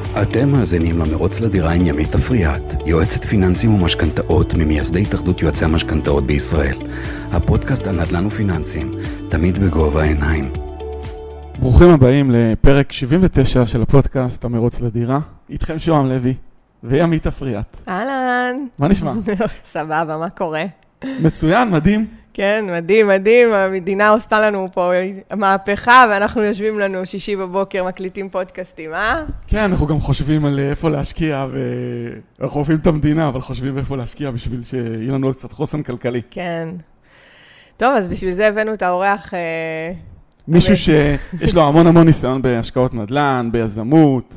אתם מאזינים למרוץ לדירה עם ימית אפריאט, יועצת פיננסים ומשכנתאות ממייסדי התאחדות יועצי המשכנתאות בישראל. הפודקאסט על נדל"ן ופיננסים, תמיד בגובה העיניים. ברוכים הבאים לפרק 79 של הפודקאסט המרוץ לדירה. איתכם שוהם לוי וימית אפריאט. אהלן. מה נשמע? סבבה, מה קורה? מצוין, מדהים. כן, מדהים, מדהים. המדינה עושה לנו פה מהפכה, ואנחנו יושבים לנו שישי בבוקר, מקליטים פודקאסטים, אה? כן, אנחנו גם חושבים על איפה להשקיע, ואנחנו אוהבים את המדינה, אבל חושבים איפה להשקיע בשביל שיהיה לנו קצת חוסן כלכלי. כן. טוב, אז בשביל זה הבאנו את האורח... מישהו שיש לו המון ניסיון בהשקעות נדל"ן, ביזמות,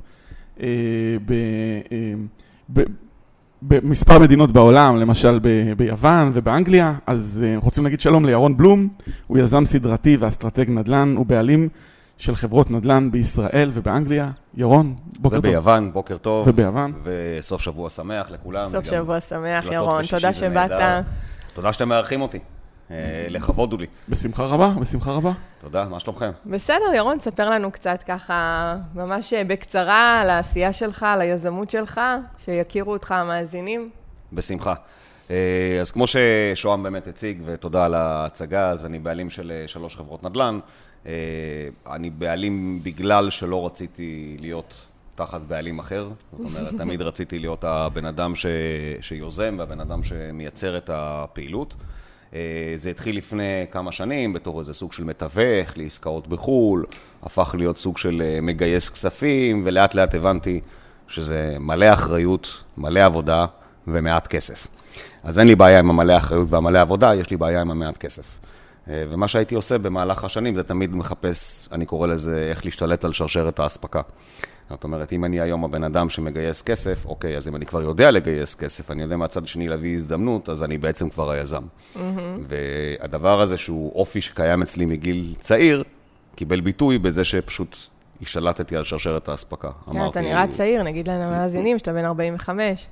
במספר מדינות בעולם, למשל ביוון ובאנגליה. אז רוצים להגיד שלום לירון בלום, הוא יזם סדרתי ואסטרטג נדל"ן, הוא בעלים של חברות נדל"ן בישראל ובאנגליה. ירון, בוקר טוב. וביוון, בוקר טוב. וביוון. וסוף שבוע שמח לכולם. סוף שבוע שמח, ירון. תודה שבאת. תודה שאתם מארחים אותי. לכבוד הוא לי. בשמחה רבה, בשמחה רבה. תודה, מה שלומכם? בסדר, ירון, תספר לנו קצת ככה, ממש בקצרה, על העשייה שלך, על היזמות שלך, שיכירו אותך המאזינים. בשמחה. אז כמו ששוהם באמת הציג, ותודה על ההצגה, אז אני בעלים של 3 חברות נדל"ן. אני בעלים בגלל שלא רציתי להיות תחת בעלים אחר. זאת אומרת, תמיד רציתי להיות הבן אדם שיוזם, והבן אדם שמייצר את הפעילות. זה התחיל לפני כמה שנים בתור איזה סוג של מתווך, לעסקאות בחול, הפך להיות סוג של מגייס כספים, ולאט לאט הבנתי שזה מלא אחריות, מלא עבודה ומעט כסף. אז אין לי בעיה עם המלא אחריות והמלא עבודה, יש לי בעיה עם המעט כסף. ומה שהייתי עושה במהלך השנים זה תמיד מחפש, אני קורא לזה, איך להשתלט על שרשרת האספקה. זאת אומרת, אם אני היום הבן אדם שמגייס כסף, אוקיי, אז אם אני כבר יודע לגייס כסף, אני יודע מהצד שני להביא הזדמנות, אז אני בעצם כבר היזם. והדבר הזה שהוא אופי שקיים אצלי מגיל צעיר, קיבל ביטוי בזה שפשוט השתלטתי על שרשרת האספקה. אתה נראה צעיר, נגיד לנו מאזינים, שאתה בן 45.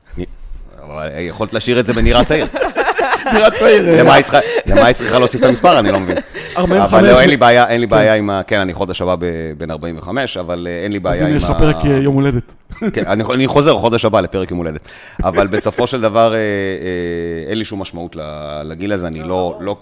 יכולת להשאיר את זה בנראה צעיר. נראה צעיר. למה היא צריכה להוסיף את המספר? אני לא מבין. 45. אבל לא, אין לי בעיה עם כן, אני חודש הבא בין 45, אבל אין לי בעיה עם... אז הנה, יש לך פרק יום הולדת. כן, אני חוזר חודש הבא לפרק יום הולדת. אבל בסופו של דבר, אין לי שום משמעות לגיל הזה, אני לא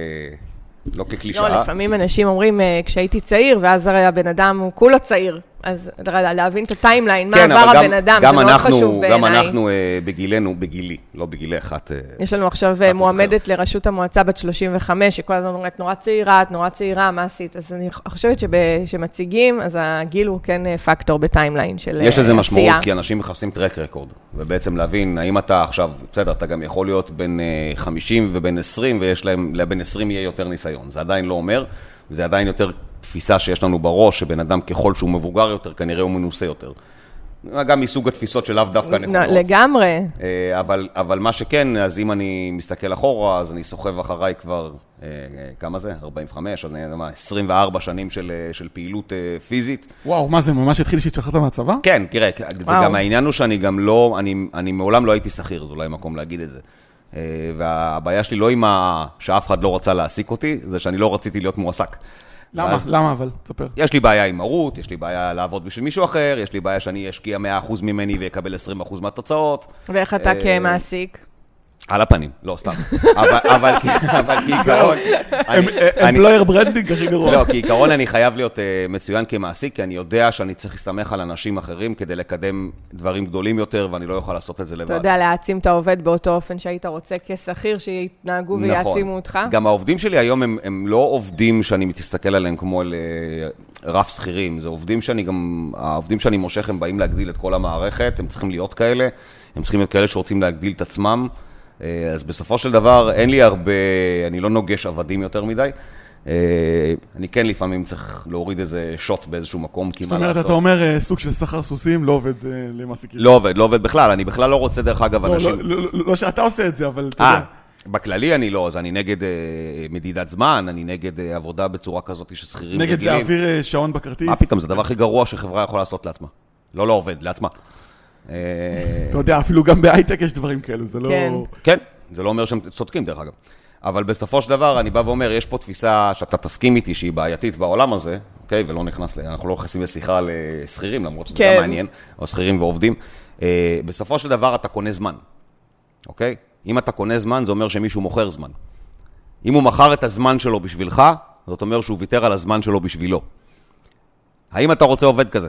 כקלישאה. לא, לפעמים אנשים אומרים, כשהייתי צעיר, ואז הרי הבן אדם הוא כולו צעיר, אז להבין את הטיימליין, מה עבר הבן אדם, זה מאוד חשוב בעיניי. גם אנחנו בגילי, לא בגילי אחת. יש לנו עכשיו מועמדת לראשות המועצה בת 35, שכל הזמן אומרת, נורא צעירה, מה עשית? אז אני חושבת שמציגים, אז הגיל הוא כן פקטור בטיימליין של עשייה. יש לזה משמעות, כי אנשים מחפשים טרק רקורד, ובעצם להבין, האם אתה עכשיו, בסדר, אתה גם יכול להיות בין 50 ובין 20, ויש להם, לבין 20 יהיה יותר ניסיון. זה עדיין לא אומר, זה עדיין יותר תפיסה שיש לנו בראש, שבן אדם ככל שהוא מבוגר יותר, כנראה הוא מנוסה יותר. גם מסוג התפיסות של לאו דווקא נכונות. לגמרי. אבל מה שכן, אז אם אני מסתכל אחורה, אז אני סוחב אחריי כבר, כמה זה? 45, אז אני יודע מה, 24 שנים של פעילות פיזית. וואו, מה זה, ממש התחיל שהתשחררת מהצבא? כן, תראה, זה גם העניין הוא שאני גם לא, אני מעולם לא הייתי שכיר, זה אולי מקום להגיד את זה. והבעיה שלי לא עם שאף אחד לא רצה להעסיק אותי, זה שאני לא רציתי להיות מועסק. למה אבל? תספר. יש לי בעיה עם מרות, יש לי בעיה לעבוד בשביל מישהו אחר, יש לי בעיה שאני אשקיע 100% ממני ויקבל 20% מהתוצאות. ואיך אתה כמעסיק? על הפנים, לא, סתם. אבל כעיקרון... אמפלויר ברנדינג הכי גרוע. לא, כעיקרון אני חייב להיות מצוין כמעסיק, כי אני יודע שאני צריך להסתמך על אנשים אחרים כדי לקדם דברים גדולים יותר, ואני לא יכול לעשות את זה לבד. אתה יודע, להעצים את העובד באותו אופן שהיית רוצה כשכיר, שיתנהגו ויעצימו אותך. גם העובדים שלי היום הם לא עובדים שאני מתסתכל עליהם כמו רף שכירים, זה עובדים העובדים שאני מושך, הם באים להגדיל את כל המערכת, הם צריכים להיות כאלה, הם צריכים להיות כאלה שרוצים להגדיל את עצמם. אז בסופו של דבר אין לי הרבה, אני לא נוגש עבדים יותר מדי. אני כן לפעמים צריך להוריד איזה שוט באיזשהו מקום, כי מה לעשות. זאת אומרת, אתה אומר סוג של סחר סוסים, לא עובד למעסיקים. לא עובד בכלל, אני בכלל לא רוצה דרך אגב אנשים. לא שאתה עושה את זה, אבל אתה יודע. בכללי אני לא, אז אני נגד מדידת זמן, אני נגד עבודה בצורה כזאת ששכירים רגילים. נגד להעביר שעון בכרטיס. מה פתאום, זה הדבר הכי גרוע שחברה יכולה לעשות לעצמה. לא עובד, לעצמה. אתה יודע, אפילו גם בהייטק יש דברים כאלה, זה לא... כן, זה לא אומר שהם צודקים דרך אגב. אבל בסופו של דבר, אני בא ואומר, יש פה תפיסה שאתה תסכים איתי שהיא בעייתית בעולם הזה, אוקיי? ולא נכנס, אנחנו לא נכנסים לשיחה לסחירים, למרות שזה גם מעניין, או סחירים ועובדים. בסופו של דבר, אתה קונה זמן, אוקיי? אם אתה קונה זמן, זה אומר שמישהו מוכר זמן. אם הוא מכר את הזמן שלו בשבילך, זאת אומר שהוא ויתר על הזמן שלו בשבילו. האם אתה רוצה עובד כזה?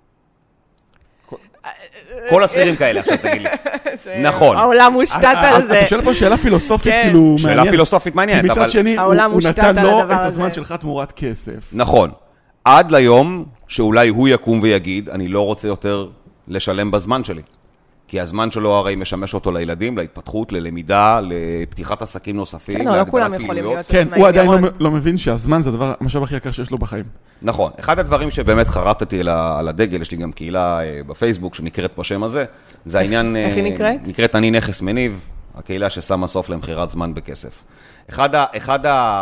כל הסחירים כאלה, עכשיו תגיד לי. נכון. העולם מושתת על זה. אתה שואל פה שאלה פילוסופית, כאילו מעניין. שאלה פילוסופית מעניינת, אבל... כי מצד שני, הוא נתן לו את הזמן שלך תמורת כסף. נכון. עד ליום שאולי הוא יקום ויגיד, אני לא רוצה יותר לשלם בזמן שלי. כי הזמן שלו הרי משמש אותו לילדים, להתפתחות, ללמידה, לפתיחת עסקים נוספים, כן, לא כולם יכולים להיות כן, הוא עדיין לא מבין שהזמן זה הדבר, המשאב הכי יקר שיש לו בחיים. נכון. אחד הדברים שבאמת חרטתי על הדגל, יש לי גם קהילה בפייסבוק שנקראת בשם הזה, זה העניין... איך היא נקראת? נקראת אני נכס מניב, הקהילה ששמה סוף למחירת זמן בכסף. אחד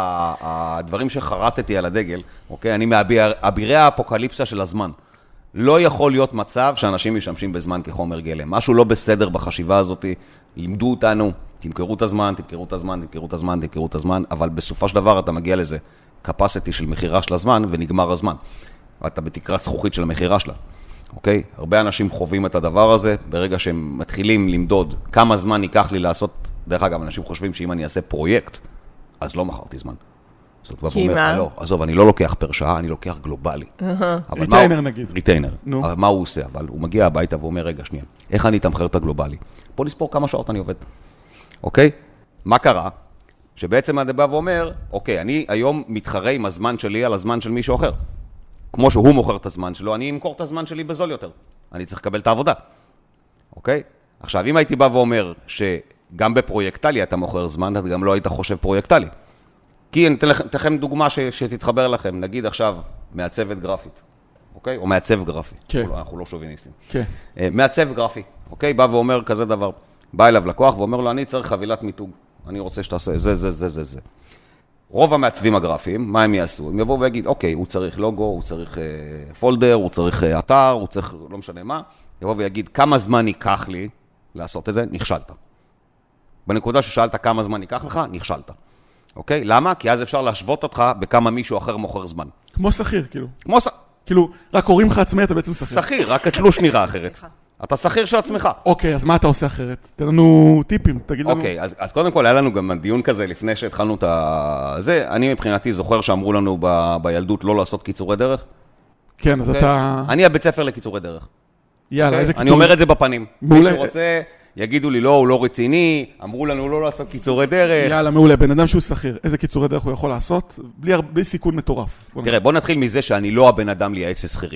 הדברים שחרטתי על הדגל, אוקיי, אני מאבירי האפוקליפסה של הזמן. לא יכול להיות מצב שאנשים משתמשים בזמן כחומר גלם. משהו לא בסדר בחשיבה הזאת, לימדו אותנו, תמכרו את הזמן, תמכרו את הזמן, תמכרו את הזמן, תמכרו את הזמן, אבל בסופו של דבר אתה מגיע לזה capacity של מחירה של הזמן ונגמר הזמן. ואתה בתקרת זכוכית של המחירה שלה. אוקיי? הרבה אנשים חווים את הדבר הזה, ברגע שהם מתחילים למדוד כמה זמן ייקח לי לעשות, דרך אגב, אנשים חושבים שאם אני אעשה פרויקט, אז לא מכרתי זמן. כי מה? לא, עזוב, אני לא לוקח פר שעה, אני לוקח גלובלי. ריטיינר נגיד. ריטיינר. מה הוא עושה? אבל הוא מגיע הביתה ואומר, רגע, שנייה, איך אני אתמחר את הגלובלי? בוא נספור כמה שעות אני עובד. אוקיי? מה קרה? שבעצם אני בא ואומר, אוקיי, אני היום מתחרה עם הזמן שלי על הזמן של מישהו אחר. כמו שהוא מוכר את הזמן שלו, אני אמכור את הזמן שלי בזול יותר. אני צריך לקבל את העבודה. אוקיי? עכשיו, אם הייתי בא ואומר שגם בפרויקטלי אתה מוכר זמן, אתה גם לא היית חושב פרויקטלי. כי אני אתן לכם דוגמה שתתחבר לכם. נגיד עכשיו מעצבת גרפית, אוקיי? או מעצב גרפי. כן. אנחנו לא שוביניסטים. כן. מעצב גרפי, אוקיי? בא ואומר כזה דבר. בא אליו לקוח ואומר לו, אני צריך חבילת מיתוג. אני רוצה שתעשה זה. רוב המעצבים הגרפיים, מה הם יעשו? הם יבואו ויגיד, אוקיי, הוא צריך לוגו, הוא צריך פולדר, הוא צריך אתר, הוא צריך לא משנה מה. יבוא ויגיד, כמה זמן ייקח לי לעשות את זה? נכשלת. בנקודה ששאלת כמה זמן ייקח לך, נכשלת. אוקיי? למה? כי אז אפשר להשוות אותך בכמה מישהו אחר מוכר זמן. כמו שכיר, כאילו. כאילו, רק הורים לך עצמי, אתה בעצם שכיר. שכיר, רק התלוש נראה אחרת. אתה שכיר של עצמך. אוקיי, אז מה אתה עושה אחרת? תן לנו טיפים, תגיד לנו. אוקיי, אז קודם כל היה לנו גם דיון כזה לפני שהתחלנו את זה. אני מבחינתי זוכר שאמרו לנו בילדות לא לעשות קיצורי דרך. כן, אז אתה... אני הבית ספר לקיצורי דרך. יאללה, איזה קיצורי... אני אומר את זה בפנים. מי שרוצה... יגידו לי, לא, הוא לא רציני, אמרו לנו לא לעשות קיצורי דרך. יאללה, מעולה, בן אדם שהוא שכיר, איזה קיצורי דרך הוא יכול לעשות? בלי סיכון מטורף. תראה, בוא נתחיל מזה שאני לא הבן אדם לייעץ לשכירים.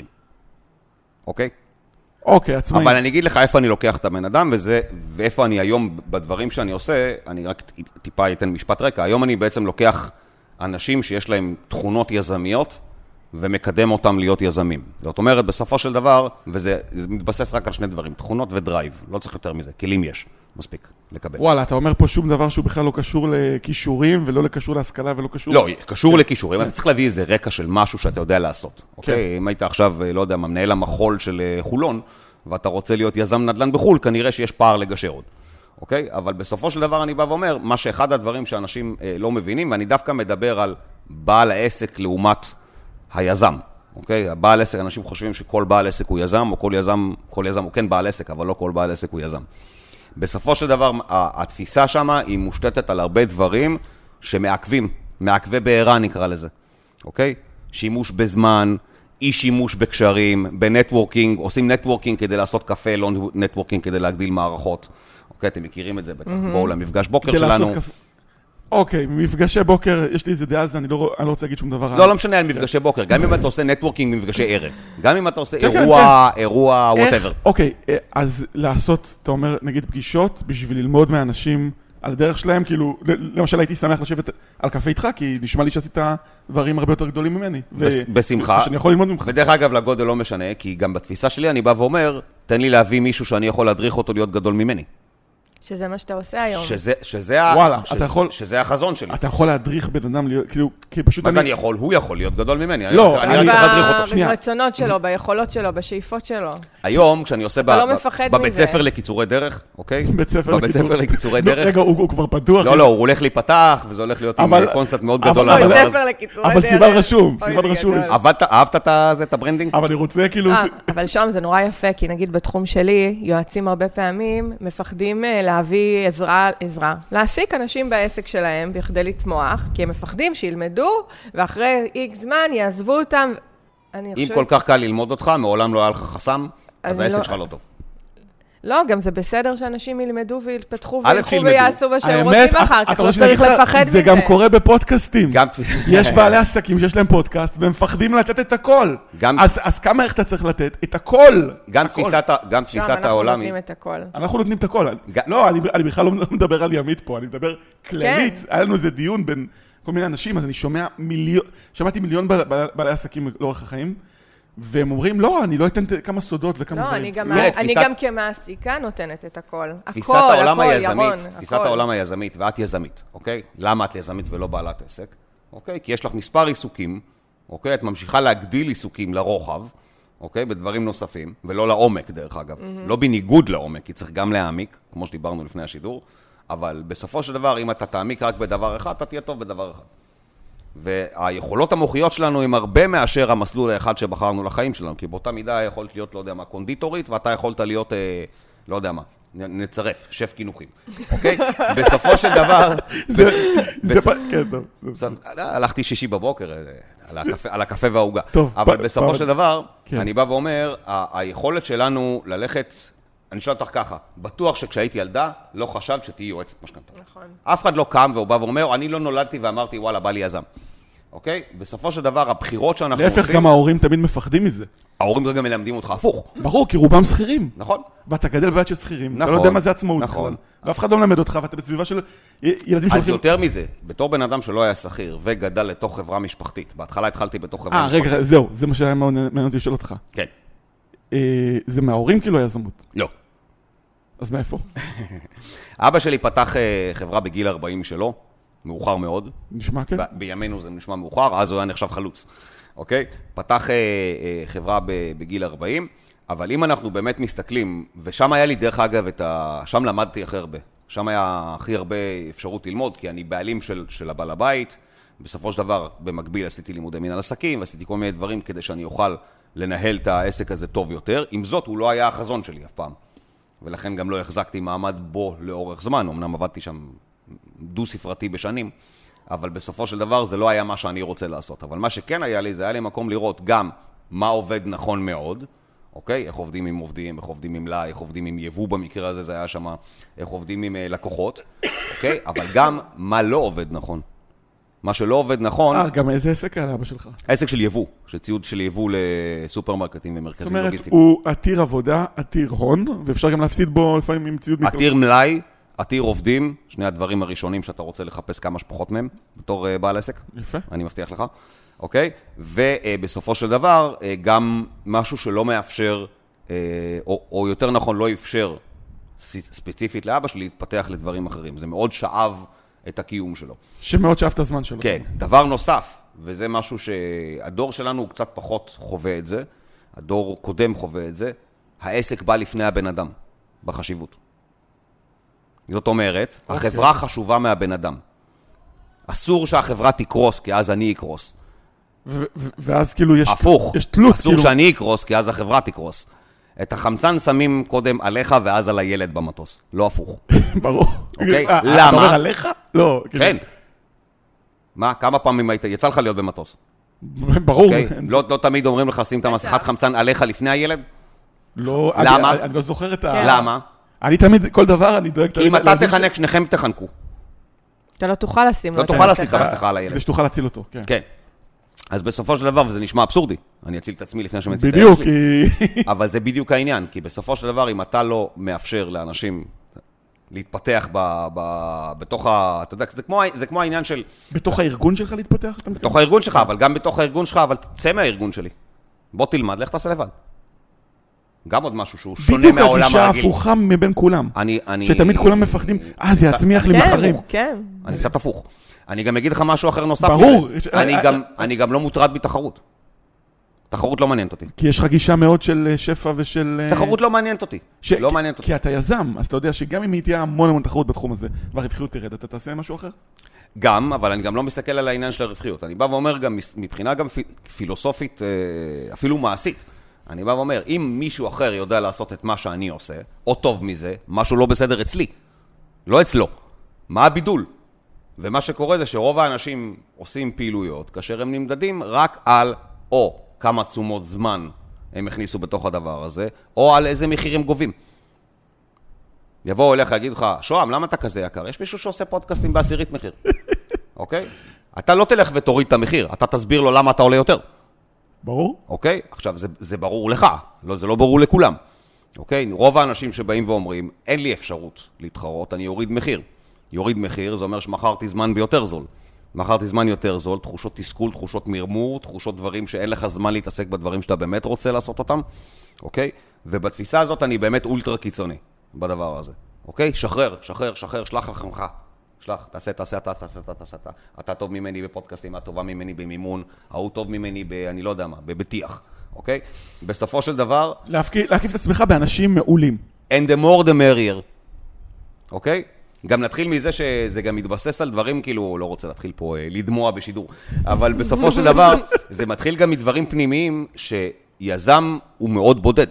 אוקיי? אוקיי, עצמאי. אבל אני אגיד לך איפה אני לוקח את הבן אדם, ואיפה אני היום בדברים שאני עושה, אני רק טיפה אתן משפט רקע. היום אני בעצם לוקח אנשים שיש להם תכונות יזמיות, ומקדם אותם להיות יזמים. זאת אומרת, בסופו של דבר, וזה מתבסס רק על שני דברים, תכונות ודרייב, לא צריך יותר מזה, כלים יש, מספיק לקבל. וואלה, אתה אומר פה שום דבר שהוא בכלל לא קשור לכישורים, ולא לקשור להשכלה, ולא קשור... לא, קשור לכישורים, אתה צריך להביא איזה רקע של משהו שאתה יודע לעשות, אוקיי? אם היית עכשיו, לא יודע, מנהל המחול של חולון, ואתה רוצה להיות יזם נדל"ן בחול, כנראה שיש פער לגשר עוד, אוקיי? אבל בסופו של דבר אני בא ואומר, מה שאחד הדברים שאנשים לא מבינים, ואני דווקא מדבר על בעל העסק לעומת היזם, אוקיי? הבעל עסק, אנשים חושבים שכל בעל עסק הוא יזם, או כל יזם הוא כן בעל עסק, אבל לא כל בעל עסק הוא יזם. בסופו של דבר, התפיסה שמה היא מושתתת על הרבה דברים שמעכבים, מעכבי בעירה נקרא לזה, אוקיי? שימוש בזמן, אי שימוש בקשרים, בנטוורקינג, עושים נטוורקינג כדי לעשות קפה, לא נטוורקינג כדי להגדיל מערכות. אוקיי, אתם מכירים את זה בטח, בואו למפגש בוקר שלנו. אוקיי, מפגשי בוקר, יש לי איזה דעה על זה, אני לא רוצה להגיד שום דבר. לא משנה על מפגשי בוקר, גם אם אתה עושה נטוורקינג ממפגשי ערב, גם אם אתה עושה אירוע, whatever. אוקיי, אז לעשות, אתה אומר, נגיד פגישות, בשביל ללמוד מהאנשים על הדרך שלהם, כאילו, למשל הייתי שמח לשבת על קפה איתך, כי נשמע לי שעשית דברים הרבה יותר גדולים ממני. בשמחה. שאני יכול ללמוד ממך. ודרך אגב, לגודל לא משנה, כי גם בתפיסה שלי אני בא ואומר, תן לי להביא מישהו שאני יכול להדריך אותו להיות גדול ממני. שזה מה שאתה עושה היום. וואלה, אתה יכול... שזה החזון שלי. אתה יכול להדריך בן אדם להיות, כאילו, כי פשוט מה זה אני יכול? הוא יכול להיות גדול ממני. לא, אני צריך להדריך אותו. ברצונות שלו, ביכולות שלו, בשאיפות שלו. היום, כשאני עושה בבית ספר לקיצורי דרך, אוקיי? בבית ספר לקיצורי דרך. רגע, הוא כבר פתוח. לא, הוא הולך להיפתח, וזה הולך להיות עם קונספט מאוד גדול. בבית ספר לקיצורי דרך. אבל סיבל רשום, סיבל רשום. אהבת את הברנדינג? אבל אני רוצה כאילו... אבל שם זה נורא יפה, כי נגיד בתחום שלי, יועצים הרבה פעמים מפחדים להביא עזרה, להעסיק אנשים בעסק שלהם בכדי לצמוח, כי הם מפחדים שילמדו, ואחרי איקס זמן יעזבו אותם. אם כל כך קל ללמוד אותך, מעולם לא היה לך חסם, אז העסק שלך לא טוב. לא, גם זה בסדר שאנשים ילמדו וילפתחו וילכו ויעשו מה שהם רוצים אחר כך, לא צריך לפחד מזה. זה גם קורה בפודקאסטים. יש בעלי עסקים שיש להם פודקאסט, והם מפחדים לתת את הכל. אז כמה איך אתה צריך לתת? את הכל. גם תפיסת העולם. אנחנו נותנים את הכל. אנחנו נותנים את הכל. לא, אני בכלל לא מדבר על ימית פה, אני מדבר כללית. היה לנו איזה דיון בין כל מיני אנשים, אז אני שמעתי מיליון בעלי עסקים לאורך החיים, והם אומרים, לא, אני לא אתן כמה סודות וכמה דברים. אני גם כמעסיקה נותנת את הכל. תפיסת העולם היזמית, ואת יזמית, אוקיי? למה את יזמית ולא בעלת עסק? אוקיי? כי יש לך מספר עיסוקים, אוקיי? את ממשיכה להגדיל עיסוקים לרוחב, אוקיי? בדברים נוספים, ולא לעומק, דרך אגב. לא בניגוד לעומק, כי צריך גם להעמיק, כמו שדיברנו לפני השידור, אבל בסופו של דבר, אם אתה תעמיק רק בדבר אחד, אתה תהיה טוב בדבר אחד. והיכולות המוחיות שלנו הם הרבה מאשר המסלול האחד שבחרנו לחיים שלנו, כי באותה מידה יכולת להיות, לא יודע מה, קונדיטורית, ואתה יכולת להיות, לא יודע מה, נצרף, שף קינוחים, אוקיי? בסופו של דבר... כן, טוב. הלכתי שישי בבוקר, על הקפה והעוגה. אבל בסופו של דבר, אני בא ואומר, היכולת שלנו ללכת... אני שואל אותך ככה, בטוח שכשהייתי ילדה, לא חשבת שתהיי יועצת משכנתאות. נכון. אף אחד לא קם והוא בא ואומר, אני לא נולדתי ואמרתי, וואלה, בא לי יזם. אוקיי? בסופו של דבר, הבחירות שאנחנו עושים... להפך, גם ההורים תמיד מפחדים מזה. ההורים גם מלמדים אותך הפוך. ברור, כי רובם שכירים. נכון. ואתה גדל בבית של שכירים. אתה לא יודע מה זה עצמאות. נכון. ואף אחד לא מלמד אותך, ואתה בסביבה של ילדים אז יותר מזה, בתור בן אדם שלא היה שכיר וגדל לתוך חברה משפחתית, בהתחלה התחלתי בתוך חברה משפחתית. רגע, זהו, זה מה שהיה מעניין אותי לשאול אותך. כן. זה מההורים כאילו היזמות? לא. אז מאיפה? אבא שלי פתח חברה בגיל 40 שלו, מאוחר מאוד. נשמע כן? בימינו זה נשמע מאוחר, אז הוא היה נחשב חלוץ. אוקיי? פתח חברה בגיל 40, אבל אם אנחנו באמת מסתכלים, ושם היה לי דרך אגב, שם למדתי הכי הרבה. שם היה הכי הרבה אפשרות ללמוד, כי אני בעלים של הבעל הבית. בסופו של דבר, במקביל עשיתי לימודי מנהל עסקים, ועשיתי כל מיני דברים כדי שאני אוכל לנהל את העסק הזה טוב יותר. עם זאת, הוא לא היה החזון שלי אף פעם. ולכן גם לא החזקתי מעמד בו לאורך זמן, אמנם עבדתי שם דו-ספרתי בשנים, אבל בסופו של דבר זה לא היה מה שאני רוצה לעשות. אבל מה שכן היה לי, זה היה לי מקום לראות גם מה עובד נכון מאוד, אוקיי? איך עובדים עם עובדים, איך עובדים עם מלאי, איך עובדים עם יבוא במקרה הזה, זה היה שם, איך עובדים עם לקוחות, אוקיי? אבל גם מה לא עובד נכון. מה שלא עובד נכון... גם איזה עסק היה לאבא שלך? העסק של יבוא, שציוד של יבוא לסופרמרקטים ומרכזים לוגיסטיים. זאת אומרת, הוא עתיר עבודה, עתיר הון, ואפשר גם להפסיד בו לפעמים עם ציוד... עתיר מלאי, עתיר עובדים, שני הדברים הראשונים שאתה רוצה לחפש כמה שפחות מהם, בתור בעל עסק. יפה. אני מבטיח לך, אוקיי? ובסופו של דבר, גם משהו שלא מאפשר, או יותר נכון לא אפשר ספציפית לאבא שלי, להתפתח לדברים אחרים. זה מאוד שאב את הקיום שלו. שמאוד שאף את הזמן שלו. כן. דבר נוסף, וזה משהו שהדור שלנו הוא קצת פחות חווה את זה, הדור קודם חווה את זה, העסק בא לפני הבן אדם, בחשיבות. זאת אומרת, החברה חשובה מהבן אדם. אסור שהחברה תקרוס, כי אז אני אקרוס. ואז כאילו יש... הפוך. יש תלות. אסור שאני אקרוס, כי אז החברה תקרוס. את החמצן שמים קודם עליך ואז על הילד במטוס. לא הפוך. ברור. אוקיי? למה? אתה אומר עליך? לא. כן. מה? כמה פעמים יצא לך להיות במטוס? ברור. לא תמיד אומרים לך, שים את המסכת חמצן עליך לפני הילד? לא. למה? אני לא זוכר את למה? אני תמיד, כל דבר, אני דואג... כי אם אתה תחנק, שניכם תחנקו. אתה לא תוכל לשים לו את המסכה. לא תוכל לשים את המסכה על הילד. כדי שתוכל להציל אותו, כן. כן. אז בסופו של דבר, וזה נשמע אבסורדי, אני אציל את עצמי לפני שמציל את בדיוק, אבל זה בדיוק העניין, כי בסופו של דבר, אם אתה לא מאפשר לאנשים להתפתח בתוך אתה יודע, זה כמו העניין של... בתוך הארגון שלך להתפתח? בתוך הארגון שלך, אבל גם בתוך הארגון שלך, אבל תצא מהארגון שלי. בוא תלמד, לך תעשה לבד. גם עוד משהו שהוא שונה מהעולם הרגיל. בדיוק הגישה הפוכה מבין כולם. שתמיד כולם מפחדים, זה יצמיח לי מחרים. כן. אני קצת הפוך. אני גם אגיד לך משהו אחר נוסף. ברור. אני גם לא מוטרד בתחרות. תחרות לא מעניינת אותי. כי יש לך גישה מאוד של שפע ושל... תחרות לא מעניינת אותי. לא מעניינת אותי. כי אתה יזם, אז אתה יודע שגם אם היא תהיה המון תחרות בתחום הזה, והרווחיות תרד, אתה תעשה משהו אחר? גם, אבל אני גם לא מסתכל על העניין של הרווחיות. אני בא ואומר גם, מבחינה גם פילוסופית, אפילו מעשית, אני בא ואומר, אם מישהו אחר יודע לעשות את מה שאני עושה, או טוב מזה, משהו לא בסדר אצלי, לא אצלו. מה הבידול? ומה שקורה זה שרוב האנשים עושים פעילויות, כאשר הם נמדדים רק על או כמה תשומות זמן הם הכניסו בתוך הדבר הזה, או על איזה מחיר הם גובים. יבואו אליך, יגיד לך, שואם, למה אתה כזה יקר? יש מישהו שעושה פודקאסטים בעשירית מחיר. אוקיי? אתה לא תלך ותוריד את המחיר, אתה תסביר לו למה אתה עולה יותר. ברור. אוקיי? עכשיו, זה ברור לך, זה לא ברור לכולם. אוקיי? רוב האנשים שבאים ואומרים, אין לי אפשרות להתחרות, אני יוריד מחיר. יוריד מחיר, זה אומר שמחרתי זמן ביותר זול. מחרתי זמן יותר זול, תחושות תסכול, תחושות מרמור, תחושות דברים שאין לך זמן להתעסק בדברים שאתה באמת רוצה לעשות אותם. אוקיי? ובתפיסה הזאת אני באמת אולטרה קיצוני בדבר הזה. אוקיי? שחרר, שלח לכמך. שלח, תעשה. אתה טוב ממני בפודקאסטים, את טובה ממני במימון, ההוא טוב ממני אני לא יודע מה, בבטיח. אוקיי? בסופו של דבר... להקיף את עצמך באנשים מעולים. And the more the merrier. אוקיי? גם נתחיל מזה שזה גם מתבסס על דברים, כאילו, לא רוצה להתחיל פה לדמוע בשידור, אבל בסופו של דבר, זה מתחיל גם מדברים פנימיים שיזם הוא מאוד בודד.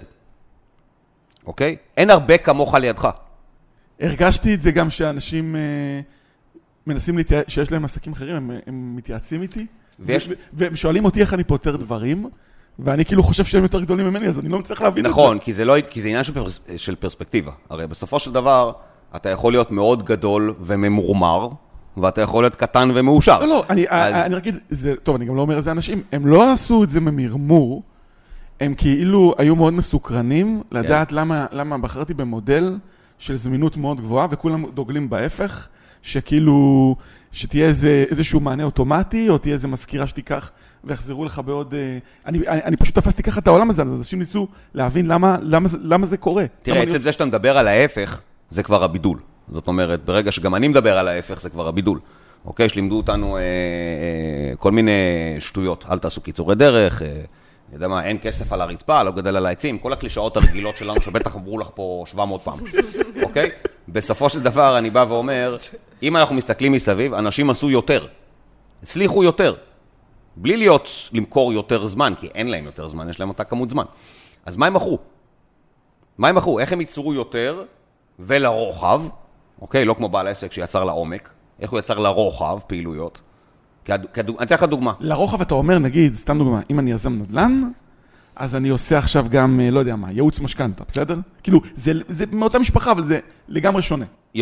אוקיי? אין הרבה כמוך לידך. הרגשתי את זה גם שאנשים מנסים שיש להם עסקים אחרים, הם מתייעצים איתי, והם שואלים אותי איך אני פותר דברים, ואני כאילו חושב שהם יותר גדולים ממני, אז אני לא מצליח להבין את זה. נכון, כי זה עניין של פרספקטיבה. הרי בסופו של דבר, אתה יכול להיות מאוד גדול וממורמר, ואתה יכול להיות קטן ומאושר. לא, אני רק אגיד, טוב, אני גם לא אומר איזה אנשים, הם לא עשו את זה ממרמור, הם כאילו היו מאוד מסוקרנים, לדעת למה בחרתי במודל של זמינות מאוד גבוהה, וכולם דוגלים בהפך, שכאילו, שתהיה איזשהו מענה אוטומטי, או תהיה איזו מזכירה שתיקח, ויחזרו לך בעוד... אני פשוט תפסתי ככה את העולם הזה, אז אנשים ניסו להבין למה זה קורה. תראה, אצל זה שאתה מדבר על ההפך, זה כבר הבידול. זאת אומרת, ברגע שגם אני מדבר על ההפך, זה כבר הבידול. אוקיי? שלימדו אותנו כל מיני שטויות. אל תעשו קיצורי דרך, אני יודע מה, אין כסף על הרצפה, לא גדל על העצים, כל הקלישאות הרגילות שלנו, שבטח אמרו לך פה 700 פעם. אוקיי? בסופו של דבר, אני בא ואומר, אם אנחנו מסתכלים מסביב, אנשים עשו יותר. הצליחו יותר. בלי למכור יותר זמן, כי אין להם יותר זמן, יש להם אותה כמות זמן. אז מה הם מכרו? מה הם מכרו? איך הם ייצרו יותר ולרוחב? אוקיי? לא כמו בעל העסק שיצר לעומק. איך הוא יצר לרוחב פעילויות? אני אתן לך דוגמה. לרוחב אתה אומר, נגיד, סתם דוגמה, אם אני יזם נדל"ן, אז אני עושה עכשיו גם, לא יודע מה, ייעוץ משכנתא, בסדר? כאילו, זה מאותה משפחה, אבל זה לגמרי שונה.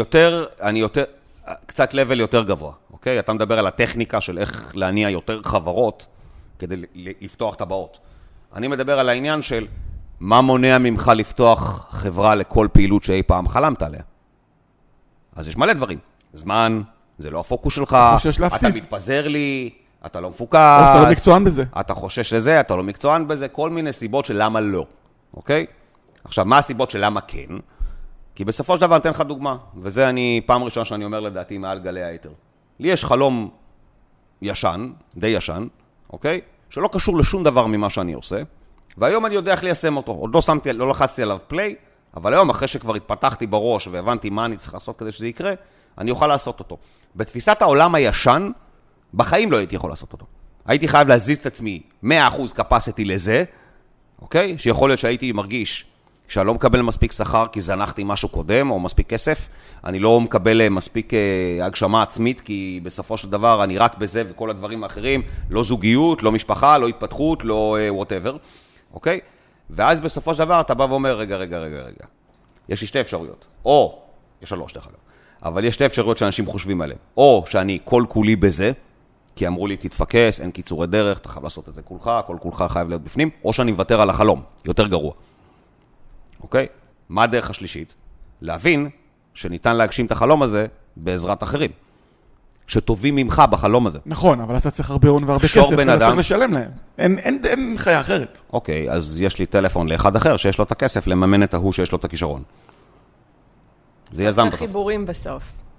קצת לבל יותר גבוה, אוקיי? אתה מדבר על הטכניקה של איך להניע יותר חברות כדי לפתוח טבעות. אני מדבר על העניין של מה מונע ממך לפתוח חברה לכל פעילות שאי פעם חלמת עליה. אז יש מלא דברים. זמן, זה לא הפוקוס שלך, אתה מתפזר לי, אתה לא מפוקס. או שאתה לא מקצוען בזה. אתה חושש לזה, אתה לא מקצוען בזה, כל מיני סיבות של למה לא, אוקיי? עכשיו, מה הסיבות של למה כן? כי בסופו של דבר אני אתן לך דוגמה, וזה פעם ראשונה שאני אומר לדעתי מעל גלי היתר. לי יש חלום ישן, די ישן, אוקיי? שלא קשור לשום דבר ממה שאני עושה, והיום אני יודע איך ליישם אותו. עוד לא לחצתי עליו פליי, אבל היום אחרי שכבר התפתחתי בראש והבנתי מה אני צריך לעשות כדי שזה יקרה, אני אוכל לעשות אותו. בתפיסת העולם הישן, בחיים לא הייתי יכול לעשות אותו. הייתי חייב להזיז את עצמי 100% capacity לזה, אוקיי? שיכול להיות שהייתי מרגיש שאני לא מקבל מספיק שכר כי זנחתי משהו קודם, או מספיק כסף. אני לא מקבל מספיק הגשמה עצמית, כי בסופו של דבר אני רק בזה וכל הדברים האחרים, לא זוגיות, לא משפחה, לא התפתחות, לא whatever, אוקיי? ואז בסופו של דבר אתה בא ואומר, רגע. יש לי שתי אפשרויות. או, יש 3 דרך אגב. אבל יש 2 אפשרויות שאנשים חושבים עליהן. או שאני כל כולי בזה, כי אמרו לי תתפקס, אין קיצורי דרך, אתה חייב לעשות את זה כולך, כל כולך חייב להיות בפנים, או שאני מוותר על החלום, יותר גרוע. אוקיי? מה הדרך השלישית? להבין שניתן להגשים את החלום הזה בעזרת אחרים. שטובים ממך בחלום הזה. נכון, אבל אתה צריך הרבה הון והרבה כסף, ואתה צריך לשלם להם. אין חיה אחרת. אוקיי, אז יש לי טלפון לאחד אחר שיש לו את הכסף לממן את ההוא שיש לו את הכישרון. זה יזם בסוף. חיבורים בסוף.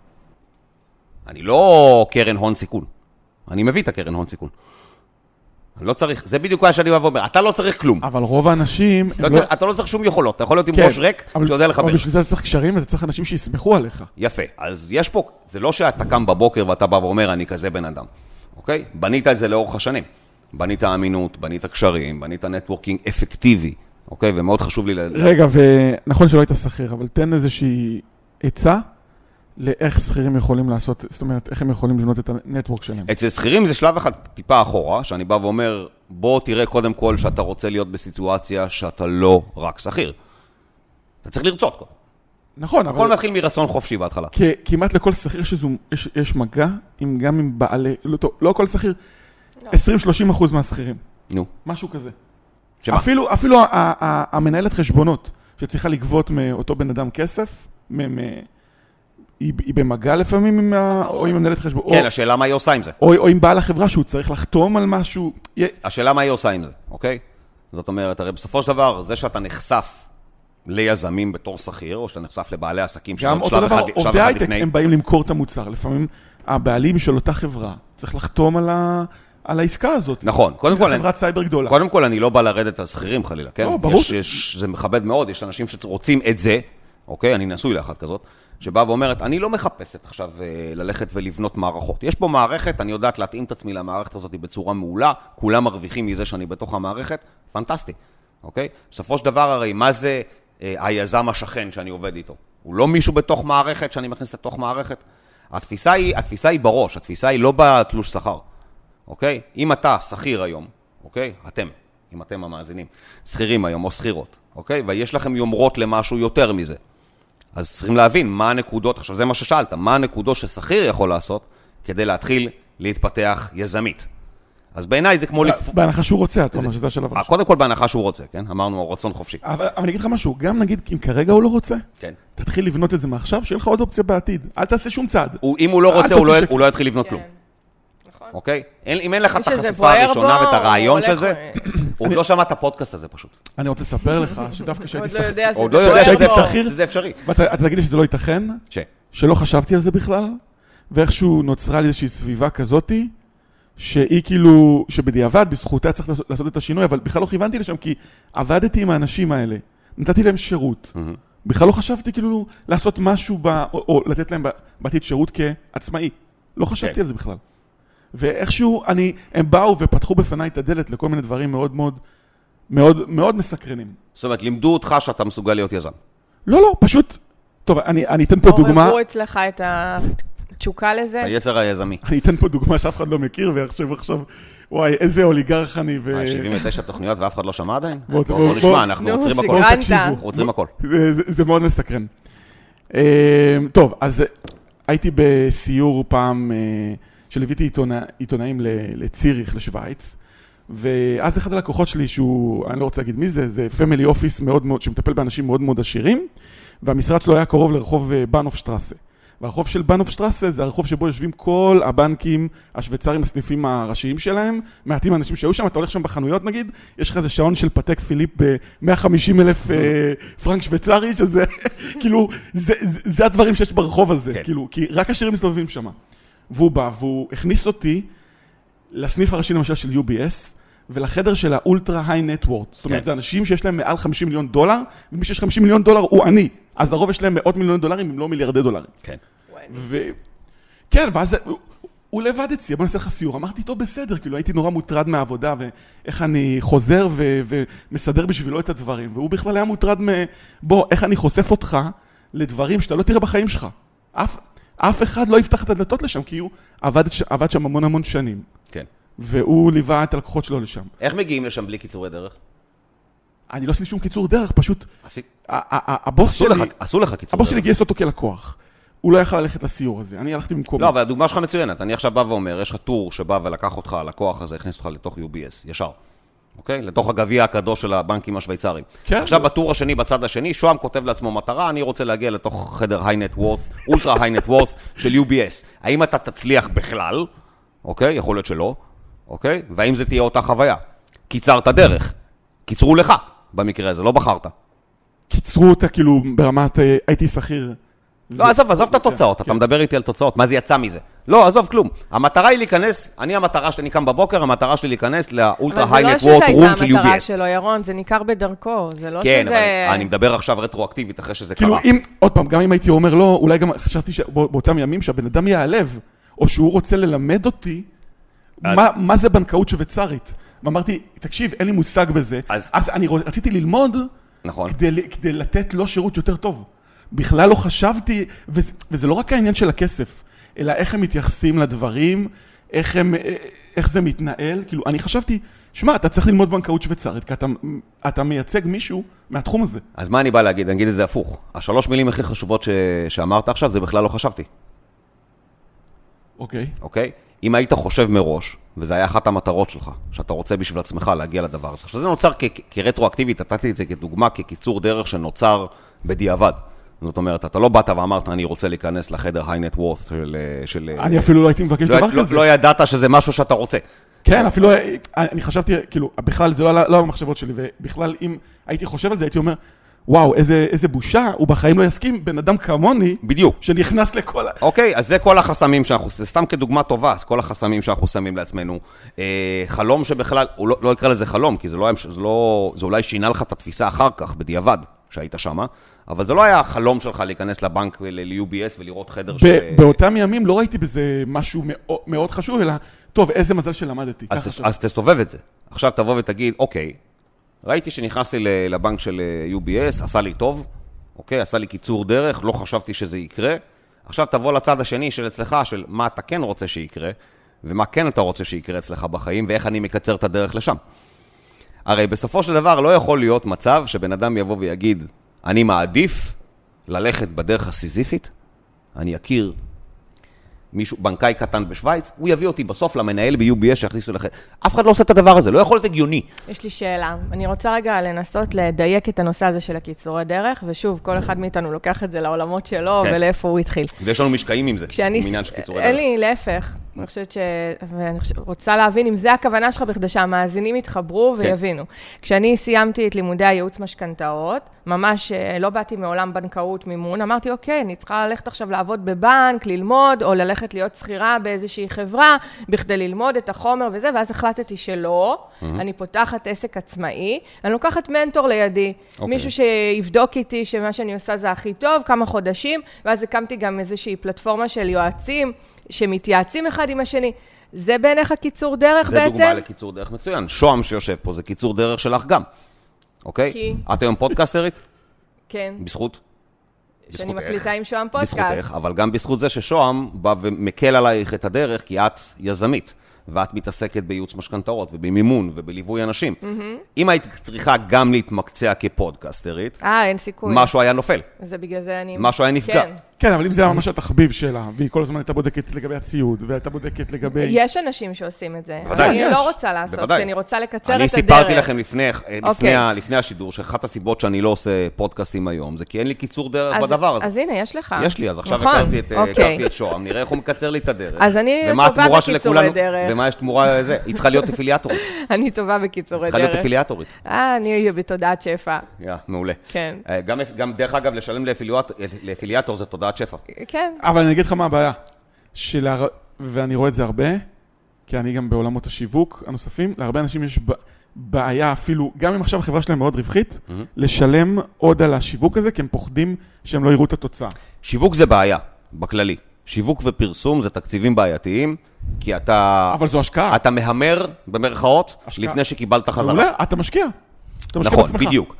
אני לא קרן הון סיכון. אני מביא את הקרן הון סיכון. אני לא צריך, זה בדיוק מה שאני אומר, אתה לא צריך כלום. אבל רוב האנשים... אתה לא צריך שום יכולות, אתה יכול להיות עם ראש ריק, שיודע לחבר. אבל בשביל זה אתה צריך קשרים, אתה צריך אנשים שיסמכו עליך. יפה, אז יש פה, זה לא שאתה קם בבוקר ואתה בא ואומר, אני כזה בן אדם, אוקיי? בנית את זה לאורך השנים. בנית אמינות, בנית קשרים, בנית נטוורקינג אפקטיבי, אוקיי? ומאוד חשוב לי... רגע, ונכון שלא היית שכיר, אבל תן איזושהי עצה לאיך שכירים יכולים לעשות, זאת אומרת, איך הם יכולים לבנות את הנטוורק שלהם. אצל שכירים זה שלב אחד טיפה אחורה, שאני בא ואומר, בוא תראה קודם כל שאתה רוצה להיות בסיטואציה שאתה לא רק שכיר. אתה צריך לרצות קודם. נכון, הכל מתחיל מרצון חופשי בהתחלה. כמעט לכל שכיר יש מגע, גם עם בעלי, לא כל שכיר, 20-30% מהשכירים. נו. משהו כזה. שמה? אפילו המנהלת חשבונות, שצריכה לגבות מאותו בן אדם כסף, היא במגע לפעמים או עם מנהלת חשבון. כן, השאלה מה היא עושה עם זה. או עם בעל החברה שהוא צריך לחתום על משהו. השאלה מה היא עושה עם זה, אוקיי? זאת אומרת, הרי בסופו של דבר, זה שאתה נחשף ליזמים בתור שכיר, או שאתה נחשף לבעלי עסקים, גם אותו דבר, עובדי הייטק הם באים למכור את המוצר. לפעמים הבעלים של אותה חברה צריך לחתום על העסקה הזאת. נכון. אם זה חברת סייבר גדולה. קודם כל, אני לא בא לרדת על שכירים חלילה, כן? ברור. זה מכבד מאוד, יש אנשים שרוצים את זה, אוקיי? אני נשוי לאחת כזאת. שבאה ואומרת, אני לא מחפשת עכשיו ללכת ולבנות מערכות. יש פה מערכת, אני יודעת להתאים את עצמי למערכת הזאת בצורה מעולה, כולם מרוויחים מזה שאני בתוך המערכת, פנטסטי, אוקיי? בסופו של דבר הרי, מה זה היזם השכן שאני עובד איתו? הוא לא מישהו בתוך מערכת שאני מכניס לתוך מערכת? התפיסה היא בראש, התפיסה היא לא בתלוש שכר, אוקיי? אם אתה שכיר היום, אוקיי? אם אתם המאזינים, שכירים היום או שכירות, אוקיי? ויש לכם יומרות למשהו יותר מזה. אז צריכים להבין מה הנקודות, עכשיו זה מה ששאלת, מה הנקודות ששכיר יכול לעשות כדי להתחיל להתפתח יזמית. אז בעיניי זה כמו... בהנחה שהוא רוצה, אתה אומר שזה השלב הראשון. קודם כל בהנחה שהוא רוצה, כן? אמרנו רצון חופשי. אבל אני אגיד לך משהו, גם נגיד אם כרגע הוא לא רוצה, כן. תתחיל לבנות את זה מעכשיו, שיהיה לך עוד אופציה בעתיד. אל תעשה שום צעד. אם הוא לא רוצה, הוא לא יתחיל לבנות כלום. אוקיי? אם אין לך את החשיפה הראשונה ואת הרעיון של זה, הוא לא שמע את הפודקאסט הזה פשוט. אני רוצה לספר לך שדווקא עוד לא יודע שהייתי שכיר, שזה אפשרי. אתה תגיד לי שזה לא ייתכן, שלא חשבתי על זה בכלל, ואיכשהו נוצרה לי איזושהי סביבה כזאתי, שהיא כאילו, שבדיעבד, בזכותה צריך לעשות את השינוי, אבל בכלל לא כיוונתי לשם, כי עבדתי עם האנשים האלה, נתתי להם שירות. בכלל לא חשבתי כאילו לעשות משהו, או לתת להם בעתיד שירות כעצמאי. לא חשבתי על זה בכלל. ואיכשהו הם באו ופתחו בפניי את הדלת לכל מיני דברים מאוד מאוד, מאוד, מאוד מסקרנים. זאת אומרת, לימדו אותך שאתה מסוגל להיות יזם. לא, פשוט, טוב, אני אתן פה דוגמה. עוררו אצלך את התשוקה לזה? היצר היזמי. אני אתן פה דוגמה שאף אחד לא מכיר, ועכשיו, וואי, איזה אוליגרך אני. 79 תוכניות ואף אחד לא שמע עדיין? בוא נשמע, אנחנו עוצרים הכל. עוצרים הכל. זה מאוד מסקרן. טוב, אז הייתי בסיור פעם, שליוויתי עיתונאים לציריך, לשוויץ, ואז אחד הלקוחות שלי, שהוא, אני לא רוצה להגיד מי זה, זה פמילי אופיס מאוד מאוד, שמטפל באנשים מאוד מאוד עשירים, והמשרד שלו היה קרוב לרחוב בנהופשטרסה. והרחוב של בנהופשטרסה זה הרחוב שבו יושבים כל הבנקים השוויצרים, הסניפים הראשיים שלהם, מעטים האנשים שהיו שם, אתה הולך שם בחנויות נגיד, יש לך איזה שעון של פטק פיליפ ב-150,000 פרנק שוויצרי, שזה כאילו, זה הדברים שיש ברחוב הזה, כאילו, כי רק עשירים מסתובבים שם. והוא בא, והוא הכניס אותי לסניף הראשי למשל של UBS, ולחדר של האולטרה היי נטוורט. זאת אומרת, זה אנשים שיש להם מעל $50 מיליון, ומי שיש $50 מיליון הוא אני. אז הרוב יש להם $100 מיליון, אם לא $1 מיליארד. כן. כן, ואז הוא לבד אצלי, בוא נעשה לך סיור. אמרתי, טוב, בסדר, כאילו הייתי נורא מוטרד מהעבודה, ואיך אני חוזר ומסדר בשבילו את הדברים. והוא בכלל היה מוטרד בוא, איך אני חושף אותך לדברים שאתה לא תראה בחיים שלך. אף אחד לא יפתח את הדלתות לשם, כי הוא עבד שם המון שנים. כן. והוא ליווה את הלקוחות שלו לשם. איך מגיעים לשם בלי קיצורי דרך? אני לא עשיתי שום קיצור דרך, פשוט הבוס שלי... עשו לך קיצור דרך. הבוס שלי גייס אותו כלקוח. הוא לא יכל ללכת לסיור הזה, אני הלכתי במקום. לא, אבל הדוגמה שלך מצוינת. אני עכשיו בא ואומר, יש לך טור שבא ולקח אותך, הלקוח הזה הכניס אותך לתוך UBS, ישר. אוקיי? לתוך הגביע הקדוש של הבנקים השוויצריים. כן. עכשיו בטור השני, בצד השני, שוהם כותב לעצמו מטרה, אני רוצה להגיע לתוך חדר היי-נט וורת, אולטרה היי-נט וורת של UBS. האם אתה תצליח בכלל? אוקיי? יכול להיות שלא. אוקיי? והאם זה תהיה אותה חוויה? קיצרת דרך. קיצרו לך במקרה הזה, לא בחרת. קיצרו אותה כאילו ברמת הייתי שכיר. לא, עזוב את התוצאות, אתה מדבר איתי על תוצאות, מה זה יצא מזה? לא, עזוב כלום. המטרה היא להיכנס, המטרה שלי קם בבוקר, המטרה שלי להיכנס לאולטרה היי-נט וורת רום של UBS. אבל זה לא שזה הייתה המטרה שלו, ירון, זה ניכר בדרכו, זה לא שזה... כן, אבל אני מדבר עכשיו רטרואקטיבית אחרי שזה כאילו קרה. עוד פעם, גם אם הייתי אומר לא, אולי גם חשבתי באותם ימים שהבן אדם יעלב, או שהוא רוצה ללמד אותי, מה זה בנקאות שוויצרית? ואמרתי, תקשיב, אין לי מושג בזה. אז אני רציתי ללמוד, כדי לתת לו שירות יותר טוב. בכלל לא חשבתי, וזה לא רק העניין של הכסף, אלא איך הם מתייחסים לדברים, איך זה מתנהל. כאילו, אני חשבתי, שמע, אתה צריך ללמוד בנקאות שוויצרית, כי אתה מייצג מישהו מהתחום הזה. אז מה אני בא להגיד? אני אגיד את זה הפוך. 3 מילים הכי חשובות שאמרת עכשיו, זה בכלל לא חשבתי. אוקיי? אם היית חושב מראש, וזה היה אחת המטרות שלך, שאתה רוצה בשביל עצמך להגיע לדבר הזה. עכשיו, זה נוצר כרטרואקטיבית, נתתי את זה כדוגמה, כקיצור דרך שנוצר בדיעבד. זאת אומרת, אתה לא באת ואמרת, אני רוצה להיכנס לחדר היי-נט וורת של... אני אפילו לא הייתי מבקש דבר כזה. לא ידעת שזה משהו שאתה רוצה. כן, אפילו, אני חשבתי, כאילו, בכלל זה לא המחשבות שלי, ובכלל אם הייתי חושב על זה, הייתי אומר, וואו, איזה בושה, הוא בחיים לא יסכים, בן אדם כמוני, בדיוק, שנכנס לכל... אוקיי, אז זה כל החסמים שאנחנו, זה סתם כדוגמה טובה, אז כל החסמים שאנחנו שמים לעצמנו, חלום שבכלל, הוא לא יקרא לזה חלום, כי זה אולי שינה לך את התפיסה אחר כך, בדיעבד, שהיית שמה, אבל זה לא היה החלום שלך להיכנס לבנק ל-UBS ולראות חדר באותם ימים לא ראיתי בזה משהו מאוד חשוב, אלא, טוב, איזה מזל שלמדתי. אז תסתובב את זה. עכשיו תבוא ותגיד, אוקיי, ראיתי שנכנסתי לבנק של UBS, עשה לי טוב, אוקיי, עשה לי קיצור דרך, לא חשבתי שזה יקרה. עכשיו תבוא לצד השני של אצלך, של מה אתה כן רוצה שיקרה, ומה כן אתה רוצה שיקרה אצלך בחיים, ואיך אני מקצר את הדרך לשם. הרי בסופו של דבר לא יכול להיות מצב שבן אדם יבוא ויגיד, אני מעדיף ללכת בדרך הסיזיפית, אני אכיר מישהו, בנקאי קטן בשוויץ, הוא יביא אותי בסוף למנהל ב-UBS שיכניסו לכם. אף אחד לא עושה את הדבר הזה, לא יכול להיות הגיוני. יש לי שאלה. אני רוצה רגע לנסות לדייק את הנושא הזה של הקיצורי דרך, ושוב, כל אחד מאיתנו לוקח את זה לעולמות שלו, כן. ולאיפה הוא התחיל. ויש לנו משקעים עם זה, בעניין של קיצורי דרך. אין לי, להפך. אני חושבת ואני רוצה להבין אם זה הכוונה שלך בכדי שהמאזינים יתחברו ויבינו. כשאני סיימתי את לימודי הייעוץ משכנתאות, ממש לא באתי מעולם בנקאות מימון, אמרתי, אוקיי, אני צריכה ללכת עכשיו לעבוד בבנק, ללמוד, או ללכת להיות שכירה באיזושהי חברה, בכדי ללמוד את החומר וזה, ואז החלטתי שלא, אני פותחת עסק עצמאי, אני לוקחת מנטור לידי, מישהו שיבדוק איתי שמה שאני עושה זה הכי טוב, כמה חודשים, ואז הקמתי גם איזושהי פלטפורמה של יועצים, שמתייעצים אחד עם השני. זה בעיניך קיצור דרך זה בעצם? זה דוגמה לקיצור דרך מצוין. שוהם שיושב פה, זה קיצור דרך שלך גם. אוקיי? כי... את היום פודקאסטרית? כן. בזכות? שאני מקליטה עם שוהם פודקאסט. בזכותך, אבל גם בזכות זה ששוהם בא ומקל עלייך את הדרך, כי את יזמית, ואת מתעסקת בייעוץ משכנתאות, ובמימון, ובליווי אנשים. אם היית צריכה גם להתמקצע כפודקאסטרית, אין סיכוי. משהו היה נופל. זה בגלל זה אני... משהו היה נפגע. כן, אבל אם זה היה ממש התחביב שלה, והיא כל הזמן הייתה בודקת לגבי הציוד, והייתה בודקת לגבי... יש אנשים שעושים את זה. בוודאי. אני לא רוצה לעשות, כי אני רוצה לקצר את הדרך. אני סיפרתי לכם לפני השידור, שאחת הסיבות שאני לא עושה פודקאסטים היום, זה כי אין לי קיצור דרך בדבר הזה. אז הנה, יש לך. יש לי, אז עכשיו הכרתי את שוהם, נראה איך הוא מקצר לי את הדרך. אז אני טובה בקיצורי דרך. ומה יש תמורה לזה? היא צריכה להיות אפיליאטורית. אני טובה בקיצורי דרך. צריכה להיות אפיליאטורית. אני אהיה בתודעת שפע. מעולה. כן. גם דרך אגב, לשלם לאפיליאטור זה תודעת שפע. כן. אבל אני אגיד לך מה הבעיה, ואני רואה את זה הרבה, כי אני גם בעולמות השיווק הנוספים, להרבה אנשים יש בעיה אפילו, גם אם עכשיו החברה שלהם מאוד רווחית, לשלם עוד על השיווק הזה, כי הם פוחדים שהם לא יראו את התוצאה. שיווק זה בעיה, בכללי. שיווק ופרסום זה תקציבים בעייתיים, כי אתה... אבל זו השקעה. אתה מהמר, במרכאות, לפני שקיבלת חזרה. מעולה, אתה משקיע. נכון, בדיוק.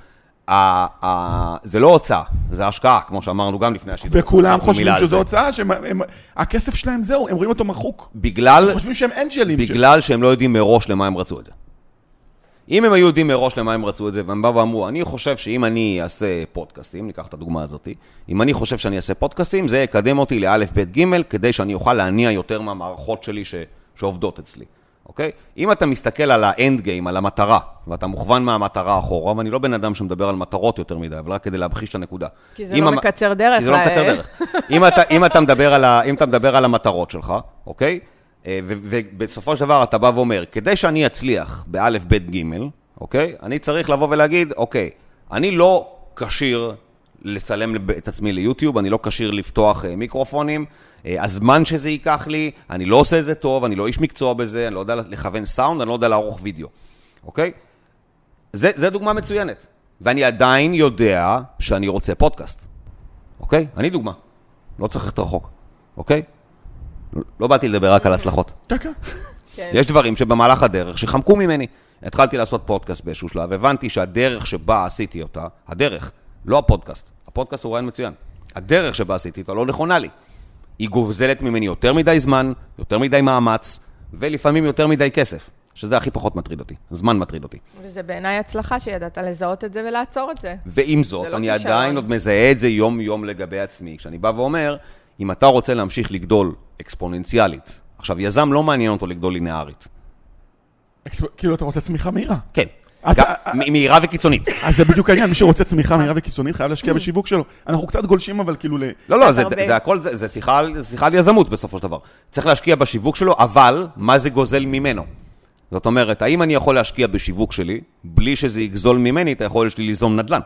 זה לא הוצאה, זה השקעה, כמו שאמרנו גם לפני השידור. וכולם חושבים שזו הוצאה, שהכסף שלהם זהו, הם רואים אותו מחוק. הם חושבים שהם אנג'לים. בגלל שהם לא יודעים מראש למה הם רצו את זה. אם הם היו יודעים מראש למה הם רצו את זה, והם באו ואמרו, אני חושב שאם אני אעשה פודקאסטים, ניקח את הדוגמה הזאת, אם אני חושב שאני אעשה פודקאסטים, זה יקדם אותי לאלף בית ג' כדי שאני אוכל להניע יותר מהמערכות שלי שעובדות אצלי. אוקיי? אם אתה מסתכל על האנד גיים, על המטרה, ואתה מוכוון מהמטרה אחורה, ואני לא בן אדם שמדבר על מטרות יותר מדי, אבל רק כדי להבחיש את הנקודה. כי זה לא מקצר דרך. כי זה לא מקצר דרך. אם אתה מדבר על המטרות שלך, אוקיי? ובסופו של דבר אתה בא ואומר, כדי שאני אצליח באלף, בית, ג', אוקיי? אני צריך לבוא ולהגיד, אוקיי, אני לא קשיר לצלם את עצמי ליוטיוב, אני לא קשיר לפתוח מיקרופונים, הזמן שזה ייקח לי, אני לא עושה את זה טוב, אני לא איש מקצוע בזה, אני לא יודע לכוון סאונד, אני לא יודע לערוך וידאו, אוקיי? זה דוגמה מצוינת. ואני עדיין יודע שאני רוצה פודקאסט, אוקיי? אני דוגמה, לא צריך ללכת רחוק, אוקיי? לא באתי לדבר רק על הצלחות. יש דברים שבמהלך הדרך שחמקו ממני. התחלתי לעשות פודקאסט באיזשהו שלב, הבנתי שהדרך שבה עשיתי אותה, הדרך, לא הפודקאסט, הפודקאסט הוא רעיון מצוין, הדרך שבה עשיתי אותה לא נכונה לי. היא גובזלת ממני יותר מדי זמן, יותר מדי מאמץ, ולפעמים יותר מדי כסף, שזה הכי פחות מטריד אותי, זמן מטריד אותי. וזה בעיניי הצלחה שידעת לזהות את זה ולעצור את זה. ועם זאת, אני עדיין עוד מזהה את זה יום-יום לגבי עצמי, כשאני בא ואומר, אם אתה רוצה להמשיך לגדול אקספוננציאלית, עכשיו יזם לא מעניין אותו לגדול לינארית. כאילו אתה רוצה צמיחה מהירה. כן. מהירה וקיצונית. אז זה בדיוק העניין, מי שרוצה צמיחה מהירה וקיצונית חייב להשקיע בשיווק שלו. אנחנו קצת גולשים אבל כאילו לא, זה הכל, זה שיחה על יזמות בסופו של דבר. צריך להשקיע בשיווק שלו, אבל מה זה גוזל ממנו? זאת אומרת, האם אני יכול להשקיע בשיווק שלי, בלי שזה יגזול ממני, אתה יכול שלי ליזום נדל"ן.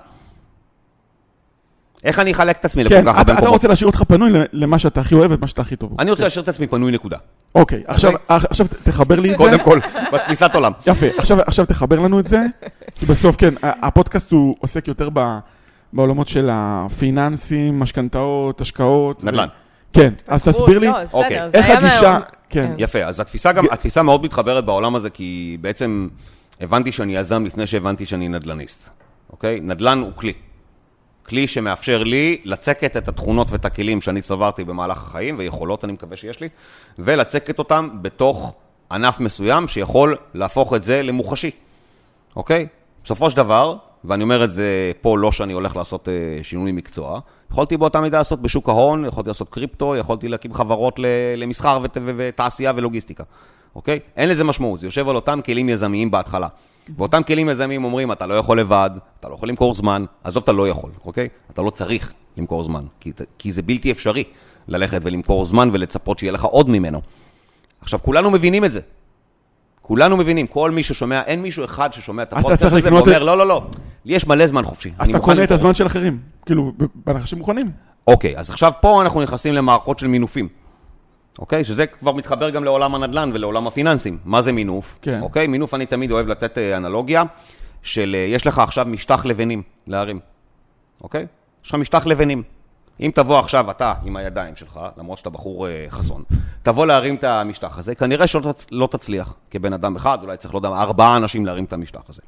איך אני אחלק את עצמי לכל כך הרבה מקומות? אתה רוצה להשאיר אותך פנוי למה שאתה הכי אוהב ומה שאתה הכי טוב. אני רוצה להשאיר את עצמי פנוי נקודה. אוקיי, עכשיו תחבר לי את זה. קודם כל, בתפיסת עולם. יפה, עכשיו תחבר לנו את זה, כי בסוף כן, הפודקאסט הוא עוסק יותר בעולמות של הפיננסים, משכנתאות, השקעות. נדל"ן. כן, אז תסביר לי, איך הגישה, כן. יפה, אז התפיסה מאוד מתחברת בעולם הזה, כי בעצם הבנתי שאני יזם לפני שהבנתי שאני נדל"ניסט. אוקיי? נדל"ן הוא כלי. כלי שמאפשר לי לצקת את התכונות ואת הכלים שאני צברתי במהלך החיים, ויכולות אני מקווה שיש לי, ולצקת אותם בתוך ענף מסוים שיכול להפוך את זה למוחשי. אוקיי? בסופו של דבר, ואני אומר את זה פה לא שאני הולך לעשות שינוי מקצוע, יכולתי באותה מידה לעשות בשוק ההון, יכולתי לעשות קריפטו, יכולתי להקים חברות למסחר ותעשייה ולוגיסטיקה. אוקיי? אין לזה משמעות, זה יושב על אותם כלים יזמיים בהתחלה. ואותם כלים יזמיים אומרים, אתה לא יכול לבד, אתה לא יכול למכור זמן, עזוב, אתה לא יכול, אוקיי? אתה לא צריך למכור זמן, כי זה בלתי אפשרי ללכת ולמכור זמן ולצפות שיהיה לך עוד ממנו. עכשיו, כולנו מבינים את זה. כולנו מבינים, כל מי ששומע, אין מישהו אחד ששומע את הפודקאסט הזה ואומר, לא, לא, לא, לי יש מלא זמן חופשי. אז אתה קונה את הזמן של אחרים, כאילו, בנחשים מוכנים. אוקיי, אז עכשיו פה אנחנו נכנסים למערכות של מינופים. אוקיי? שזה כבר מתחבר גם לעולם הנדל"ן ולעולם הפיננסים. מה זה מינוף? כן. אוקיי? מינוף אני תמיד אוהב לתת אנלוגיה של יש לך עכשיו משטח לבנים להרים. אוקיי? יש לך משטח לבנים. אם תבוא עכשיו אתה עם הידיים שלך, למרות שאתה בחור חסון, תבוא להרים את המשטח הזה, כנראה שלא תצליח כבן אדם אחד, אולי צריך, לא יודע, 4 אנשים להרים את המשטח הזה.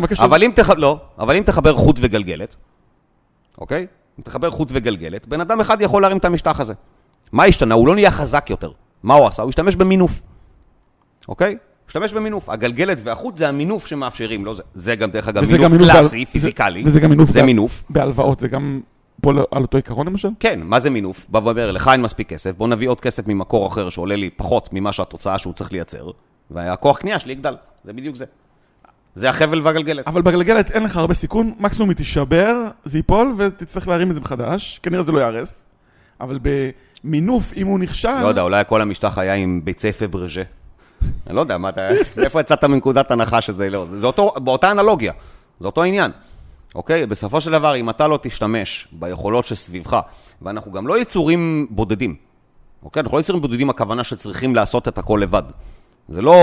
אבל אם תחבר חוט וגלגלת, אוקיי? אם תחבר חוט וגלגלת, בן אדם אחד יכול להרים את המשטח הזה. מה השתנה? הוא לא נהיה חזק יותר. מה הוא עשה? הוא השתמש במינוף. אוקיי? הוא השתמש במינוף. הגלגלת והחוט זה המינוף שמאפשרים. לא, זה גם דרך אגב מינוף קלאסי, פיזיקלי. וזה גם מינוף. זה מינוף. בהלוואות, זה גם פה על אותו עיקרון למשל? כן, מה זה מינוף? בא ואומר, לך אין מספיק כסף, בוא נביא עוד כסף ממקור אחר שעולה לי פחות ממה שהתוצאה שהוא צריך לייצר, והכוח קנייה שלי יגדל. זה בדיוק זה. זה החבל והגלגלת. אבל בגלגלת אין לך הרבה סיכון, מקסימום היא תישבר, זה ייפול ותצטרך להרים את זה מחדש. כנראה זה לא יערס. אבל במינוף, אם הוא נכשל... לא יודע, אולי כל המשטח היה עם ביצי פברז'ה. אני לא יודע, איפה יצאת מנקודת הנחה שזה לא? זה באותה אנלוגיה, זה אותו עניין. אוקיי? בסופו של דבר, אם אתה לא תשתמש ביכולות שסביבך, ואנחנו גם לא יצורים בודדים. אוקיי? אנחנו לא יצורים בודדים, הכוונה שצריכים לעשות את הכל לבד. זה לא...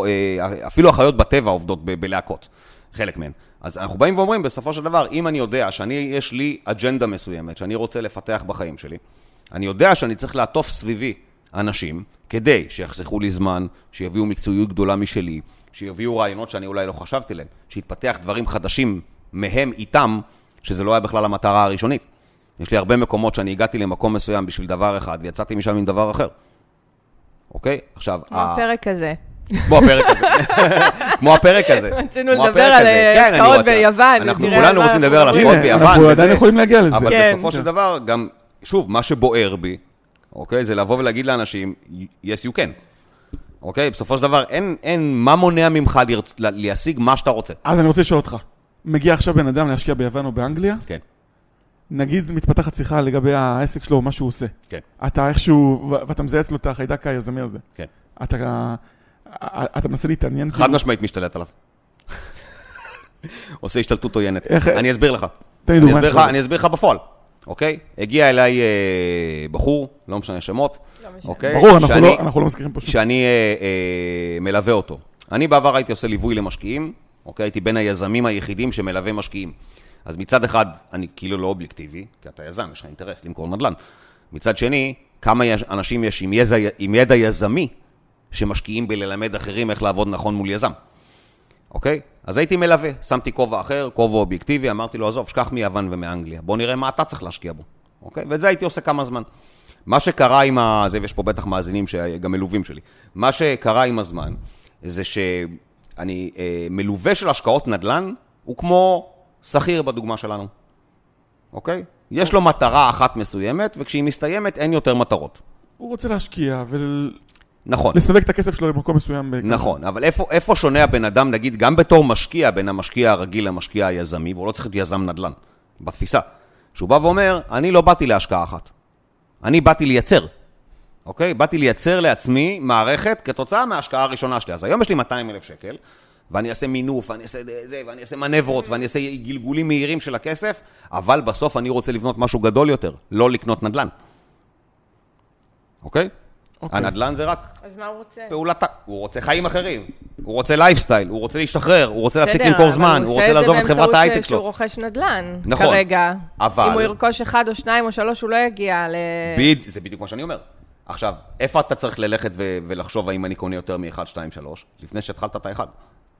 אפילו החיות בטבע עובדות בלהקות, חלק מהן. אז אנחנו באים ואומרים, בסופו של דבר, אם אני יודע יש לי אג'נדה מסוימת, שאני רוצה לפתח בחיים שלי, אני יודע שאני צריך לעטוף סביבי אנשים, כדי שיחסכו לי זמן, שיביאו מקצועיות גדולה משלי, שיביאו רעיונות שאני אולי לא חשבתי להם, שיתפתח דברים חדשים מהם איתם, שזה לא היה בכלל המטרה הראשונית. יש לי הרבה מקומות שאני הגעתי למקום מסוים בשביל דבר אחד, ויצאתי משם עם דבר אחר. אוקיי? עכשיו... כמו הפרק הזה. כמו הפרק הזה. רצינו לדבר על השקעות ביוון. אנחנו כולנו רוצים לדבר על השקעות ביוון. אנחנו עדיין יכולים להגיע לזה. אבל בסופו של דבר, גם, שוב, מה שבוער בי, אוקיי, זה לבוא ולהגיד לאנשים, yes you can. אוקיי? בסופו של דבר, אין מה מונע ממך להשיג מה שאתה רוצה. אז אני רוצה לשאול אותך, מגיע עכשיו בן אדם להשקיע ביוון או באנגליה? כן. נגיד מתפתחת שיחה לגבי העסק שלו, מה שהוא עושה. כן. אתה איכשהו, ואתה מזהץ לו את החיידק היזמי הזה. כן. אתה מנסה להתעניין. חד משמעית משתלט עליו. עושה השתלטות עוינת. אני אסביר לך. אני אסביר לך בפועל. אוקיי? הגיע אליי בחור, לא משנה שמות. ברור, אנחנו לא מזכירים פה שום. שאני מלווה אותו. אני בעבר הייתי עושה ליווי למשקיעים. אוקיי? הייתי בין היזמים היחידים שמלווה משקיעים. אז מצד אחד, אני כאילו לא אובייקטיבי, כי אתה יזם, יש לך אינטרס למכור נדל"ן. מצד שני, כמה אנשים יש עם ידע יזמי שמשקיעים בללמד אחרים איך לעבוד נכון מול יזם. אוקיי? אז הייתי מלווה, שמתי כובע אחר, כובע אובייקטיבי, אמרתי לו, עזוב, שכח מיוון ומאנגליה, בוא נראה מה אתה צריך להשקיע בו. אוקיי? ואת זה הייתי עושה כמה זמן. מה שקרה עם זה, ויש פה בטח מאזינים שגם מלווים שלי, מה שקרה עם הזמן, זה שאני מלווה של השקעות נדל"ן, הוא כמו שכיר בדוגמה שלנו. אוקיי? יש לו מטרה אחת מסוימת, וכשהיא מסתיימת אין יותר מטרות. הוא רוצה להשקיע נכון. לסווג את הכסף שלו למקום מסוים. נכון, אבל איפה שונה הבן אדם, נגיד, גם בתור משקיע, בין המשקיע הרגיל למשקיע היזמי, והוא לא צריך להיות יזם נדל"ן, בתפיסה. שהוא בא ואומר, אני לא באתי להשקעה אחת. אני באתי לייצר. אוקיי? באתי לייצר לעצמי מערכת כתוצאה מההשקעה הראשונה שלי. אז היום יש לי 200,000 שקל, ואני אעשה מינוף, ואני אעשה זה, ואני אעשה מנברות, ואני אעשה גלגולים מהירים של הכסף, אבל בסוף אני רוצה לבנות משהו גדול יותר, לא לקנות נדל"ן. אוקיי? הנדל"ן זה רק אז מה הוא רוצה? פעולתה. הוא רוצה חיים אחרים, הוא רוצה לייפסטייל, הוא רוצה להשתחרר, הוא רוצה להפסיק למכור זמן, הוא רוצה לעזוב את חברת ההייטק שלו. שהוא רוכש נדל"ן, נכון, כרגע. אבל אם הוא ירכוש 1 או 2 או 3, הוא לא יגיע זה בדיוק מה שאני אומר. עכשיו, איפה אתה צריך ללכת ולחשוב האם אני קונה יותר מ-1, 2, 3, לפני שהתחלת את האחד?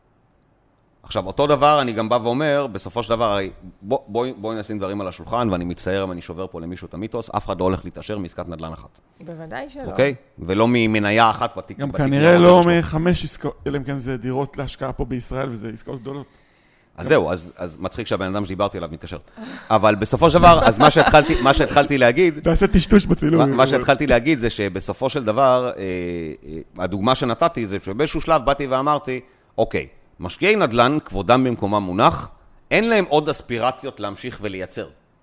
עכשיו, אותו דבר אני גם בא ואומר, בסופו של דבר, בואי נשים דברים על השולחן, ואני מצטער אם אני שובר פה למישהו את המיתוס, אף אחד לא הולך להתעשר מעסקת נדל"ן אחת. בוודאי שלא. אוקיי? ולא ממניה אחת בתיק. גם כנראה לא מ5 עסקאות, אלא אם כן זה דירות להשקעה פה בישראל, וזה עסקאות גדולות. אז זהו, אז מצחיק שהבן אדם שדיברתי עליו מתקשר. אבל בסופו של דבר, אז מה שהתחלתי להגיד... תעשה טשטוש בצילום. מה שהתחלתי להגיד זה שבסופו של דבר, הדוגמה שנתתי זה שבאיזשהו שלב באתי ואמרתי, אוקיי, משקיעי נדל"ן, כבודם במקומם מונח, אין להם עוד אספירציות להמשיך ולייצר.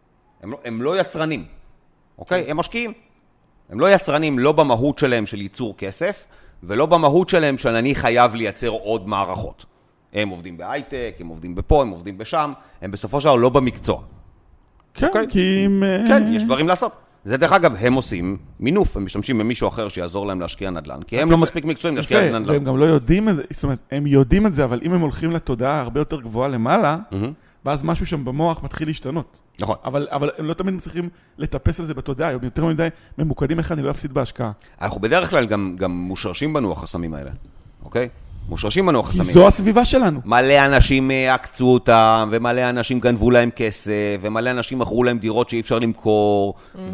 הם לא יצרנים, אוקיי? הם משקיעים. הם לא יצרנים, לא במהות שלהם של ייצור כסף, ולא במהות שלהם שאני חייב לייצר עוד מערכות. הם עובדים בהייטק, הם עובדים בפה, הם עובדים בשם, הם בסופו של דבר לא במקצוע. כן, כי אם... כן, יש דברים לעשות. זה דרך אגב, הם עושים מינוף, הם משתמשים במישהו אחר שיעזור להם להשקיע נדל"ן, כי הם לא מספיק מקצועיים להשקיע נדל"ן. והם גם לא יודעים את זה, זאת אומרת, הם יודעים את זה, אבל אם הם הולכים לתודעה הרבה יותר גבוהה למעלה, ואז משהו שם במוח מתחיל להשתנות. נכון. אבל הם לא תמיד מצליחים לטפס על זה בתודעה, הם יותר מדי ממוקדים איך אני לא אפסיד בהשקעה. אנחנו בדרך כלל גם מושרשים בנו החסמים האלה, אוקיי? מושרשים בנו החסמים. כי זו הסביבה שלנו. מלא אנשים עקצו אותם, ומלא אנשים גנבו להם כסף, ומלא אנשים מכרו להם דירות שאי אפשר למכור,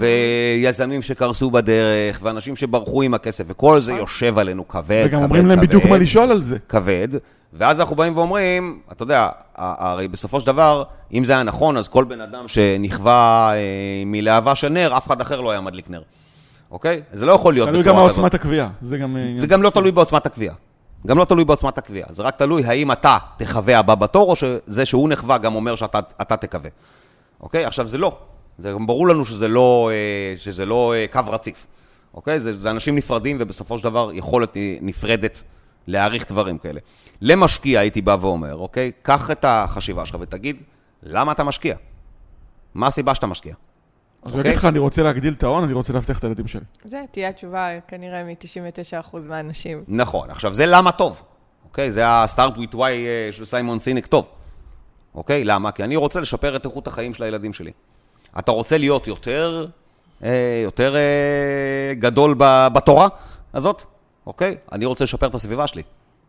ויזמים שקרסו בדרך, ואנשים שברחו עם הכסף, וכל זה יושב עלינו כבד, וגם אומרים להם בדיוק מה לשאול על זה. כבד, ואז אנחנו באים ואומרים, אתה יודע, הרי בסופו של דבר, אם זה היה נכון, אז כל בן אדם שנכווה מלהבה של נר, אף אחד אחר לא היה מדליק נר. אוקיי? זה לא יכול להיות בצורה כזאת. תלוי גם בעוצמת הקביעה. זה גם לא תלוי בעוצמת הקביעה. גם לא תלוי בעוצמת הקביעה. זה רק תלוי האם אתה תחווה הבא בתור, או שזה שהוא נחווה גם אומר שאתה תקווה. אוקיי? עכשיו זה לא. זה גם ברור לנו שזה לא קו רציף. אוקיי? זה אנשים נפרדים, ובסופו של דבר יכולת נפרדת להעריך דברים כאלה. למשקיע הייתי בא ואומר, אוקיי? קח את החשיבה שלך ותגיד, למה אתה משקיע? מה הסיבה שאתה משקיע? אז אני אגיד לך, אני רוצה להגדיל את ההון, אני רוצה להבטיח את הילדים שלי. זה תהיה התשובה כנראה מ-99% מהאנשים. נכון, עכשיו זה למה טוב. אוקיי? זה ה-Start with Why של סיימון סינק טוב. אוקיי? למה? כי אני רוצה לשפר את איכות החיים של הילדים שלי. אתה רוצה להיות יותר גדול בתורה הזאת? אוקיי? אני רוצה לשפר את הסביבה שלי.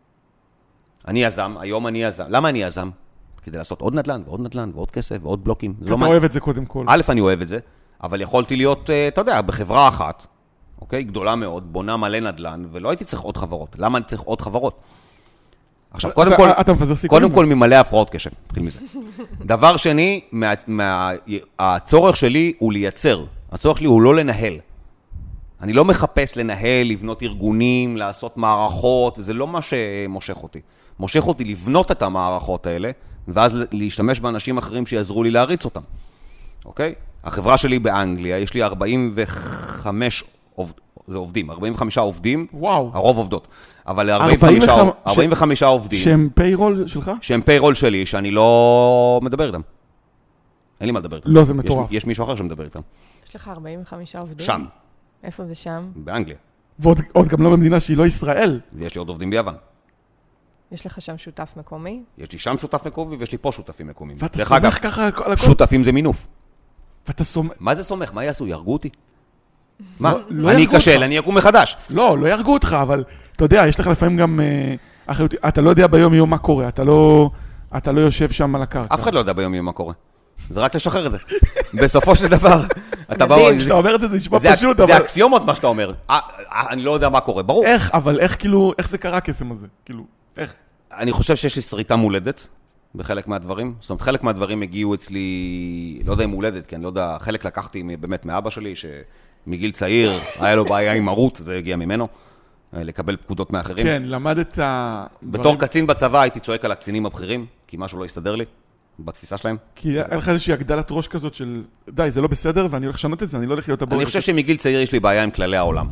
אני יזם, היום אני יזם. למה אני יזם? כדי לעשות עוד נדל"ן ועוד נדל"ן ועוד כסף ועוד בלוקים. אתה אוהב את זה קודם כל. א', אני אוהב את זה, אבל יכולתי להיות, אתה יודע, בחברה אחת, אוקיי? גדולה מאוד, בונה מלא נדל"ן, ולא הייתי צריך עוד חברות. למה אני צריך עוד חברות? עכשיו, קודם כל ממלא הפרעות קשב, תתחיל מזה. דבר שני, הצורך שלי הוא לייצר. הצורך שלי הוא לא לנהל. אני לא מחפש לנהל, לבנות ארגונים, לעשות מערכות, זה לא מה שמושך אותי. מושך אותי לבנות את המערכות האלה, ואז להשתמש באנשים אחרים שיעזרו לי להריץ אותם. אוקיי? החברה שלי באנגליה, יש לי 45 עובדים, 45 עובדים, וואו. הרוב עובדות. אבל 45 עובדים. שהם פיירול שלך? שהם פיירול שלי, שאני לא מדבר איתם. אין לי מה לדבר איתם. לא, זה מטורף. יש מישהו אחר שמדבר איתם. יש לך 45 עובדים? שם. איפה זה שם? באנגליה. ועוד גם לא במדינה שהיא לא ישראל. ויש לי עוד עובדים ביוון. יש לך שם שותף מקומי? יש לי שם שותף מקומי ויש לי פה שותפים מקומיים. ואתה סומך ככה על הכל? שותפים זה מינוף. ואתה סומך... מה זה סומך? מה יעשו? ירגו אותי? מה? לא אני ירגו אקשל, אותך. אני אקום מחדש. לא ירגו אותך, אבל אתה יודע, יש לך לפעמים גם אחריות, אתה לא יודע ביום יום מה קורה, אתה לא יושב שם על הקרקע. אף אחד לא יודע ביום יום מה קורה. זה רק לשחרר את זה. בסופו של דבר, אתה בא... כשאתה אומר את זה, זה נשמע פשוט, אבל... זה אקסיומות מה שאתה אומר. אני לא יודע מה קורה, ברור. איך זה קרה הקסם הזה? כאילו, איך? אני חושב שיש לי שריטה מולדת בחלק מהדברים. זאת אומרת, חלק מהדברים הגיעו אצלי, לא יודע אם מולדת, כי אני לא יודע, חלק לקחתי באמת מאבא שלי, שמגיל צעיר, היה לו בעיה עם ערות, זה הגיע ממנו, לקבל פקודות מאחרים. כן, למדת... בתור קצין בצבא הייתי צועק על הקצינים הבכירים, כי משהו לא הסתדר לי, בתפיסה שלהם. כי היה לך איזושהי הגדלת ראש כזאת של, די, זה לא בסדר, ואני הולך לשנות את זה, אני לא הולך להיות הבורר. אני חושב שמגיל צעיר יש לי בעיה עם כללי העולם.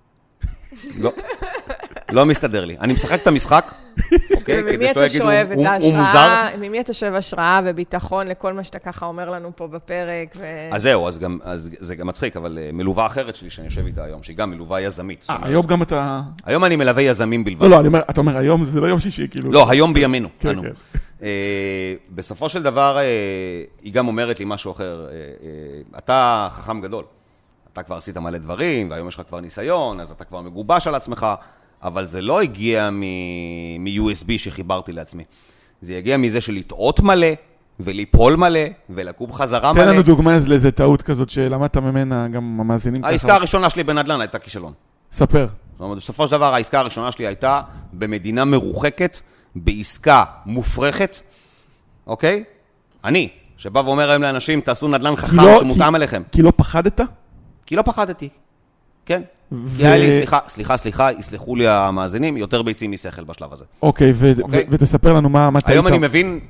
לא מסתדר לי. אני משחק את המשחק, אוקיי? וממי אתה שואב את ההשראה, ממי אתה שואב השראה וביטחון לכל מה שאתה ככה אומר לנו פה בפרק? אז זהו, אז זה גם מצחיק, אבל מלווה אחרת שלי שאני יושב איתה היום, שהיא גם מלווה יזמית. היום גם אתה... היום אני מלווה יזמים בלבד. לא, אתה אומר, היום זה לא יום שישי, כאילו... לא, היום בימינו. כן. בסופו של דבר, היא גם אומרת לי משהו אחר, אתה חכם גדול. אתה כבר עשית מלא דברים, והיום יש לך כבר ניסיון, אז אתה כבר מגובש על עצמך, אבל זה לא הגיע מ-USB שחיברתי לעצמי. זה הגיע מזה של לטעות מלא, וליפול מלא, ולקום חזרה מלא. תן לנו דוגמה לאיזה טעות כזאת שלמדת ממנה, גם המאזינים ככה. העסקה הראשונה שלי בנדל"ן הייתה כישלון. ספר. זאת אומרת, בסופו של דבר, העסקה הראשונה שלי הייתה במדינה מרוחקת, בעסקה מופרכת, אוקיי? אני, שבא ואומר היום לאנשים, תעשו נדל"ן חכם שמותאם אליכם. כי לא פחדת? כי לא פחדתי, כן. היה לי, סליחה, יסלחו לי המאזינים, יותר ביצים משכל בשלב הזה. אוקיי, ותספר לנו מה אתה... היום אני מבין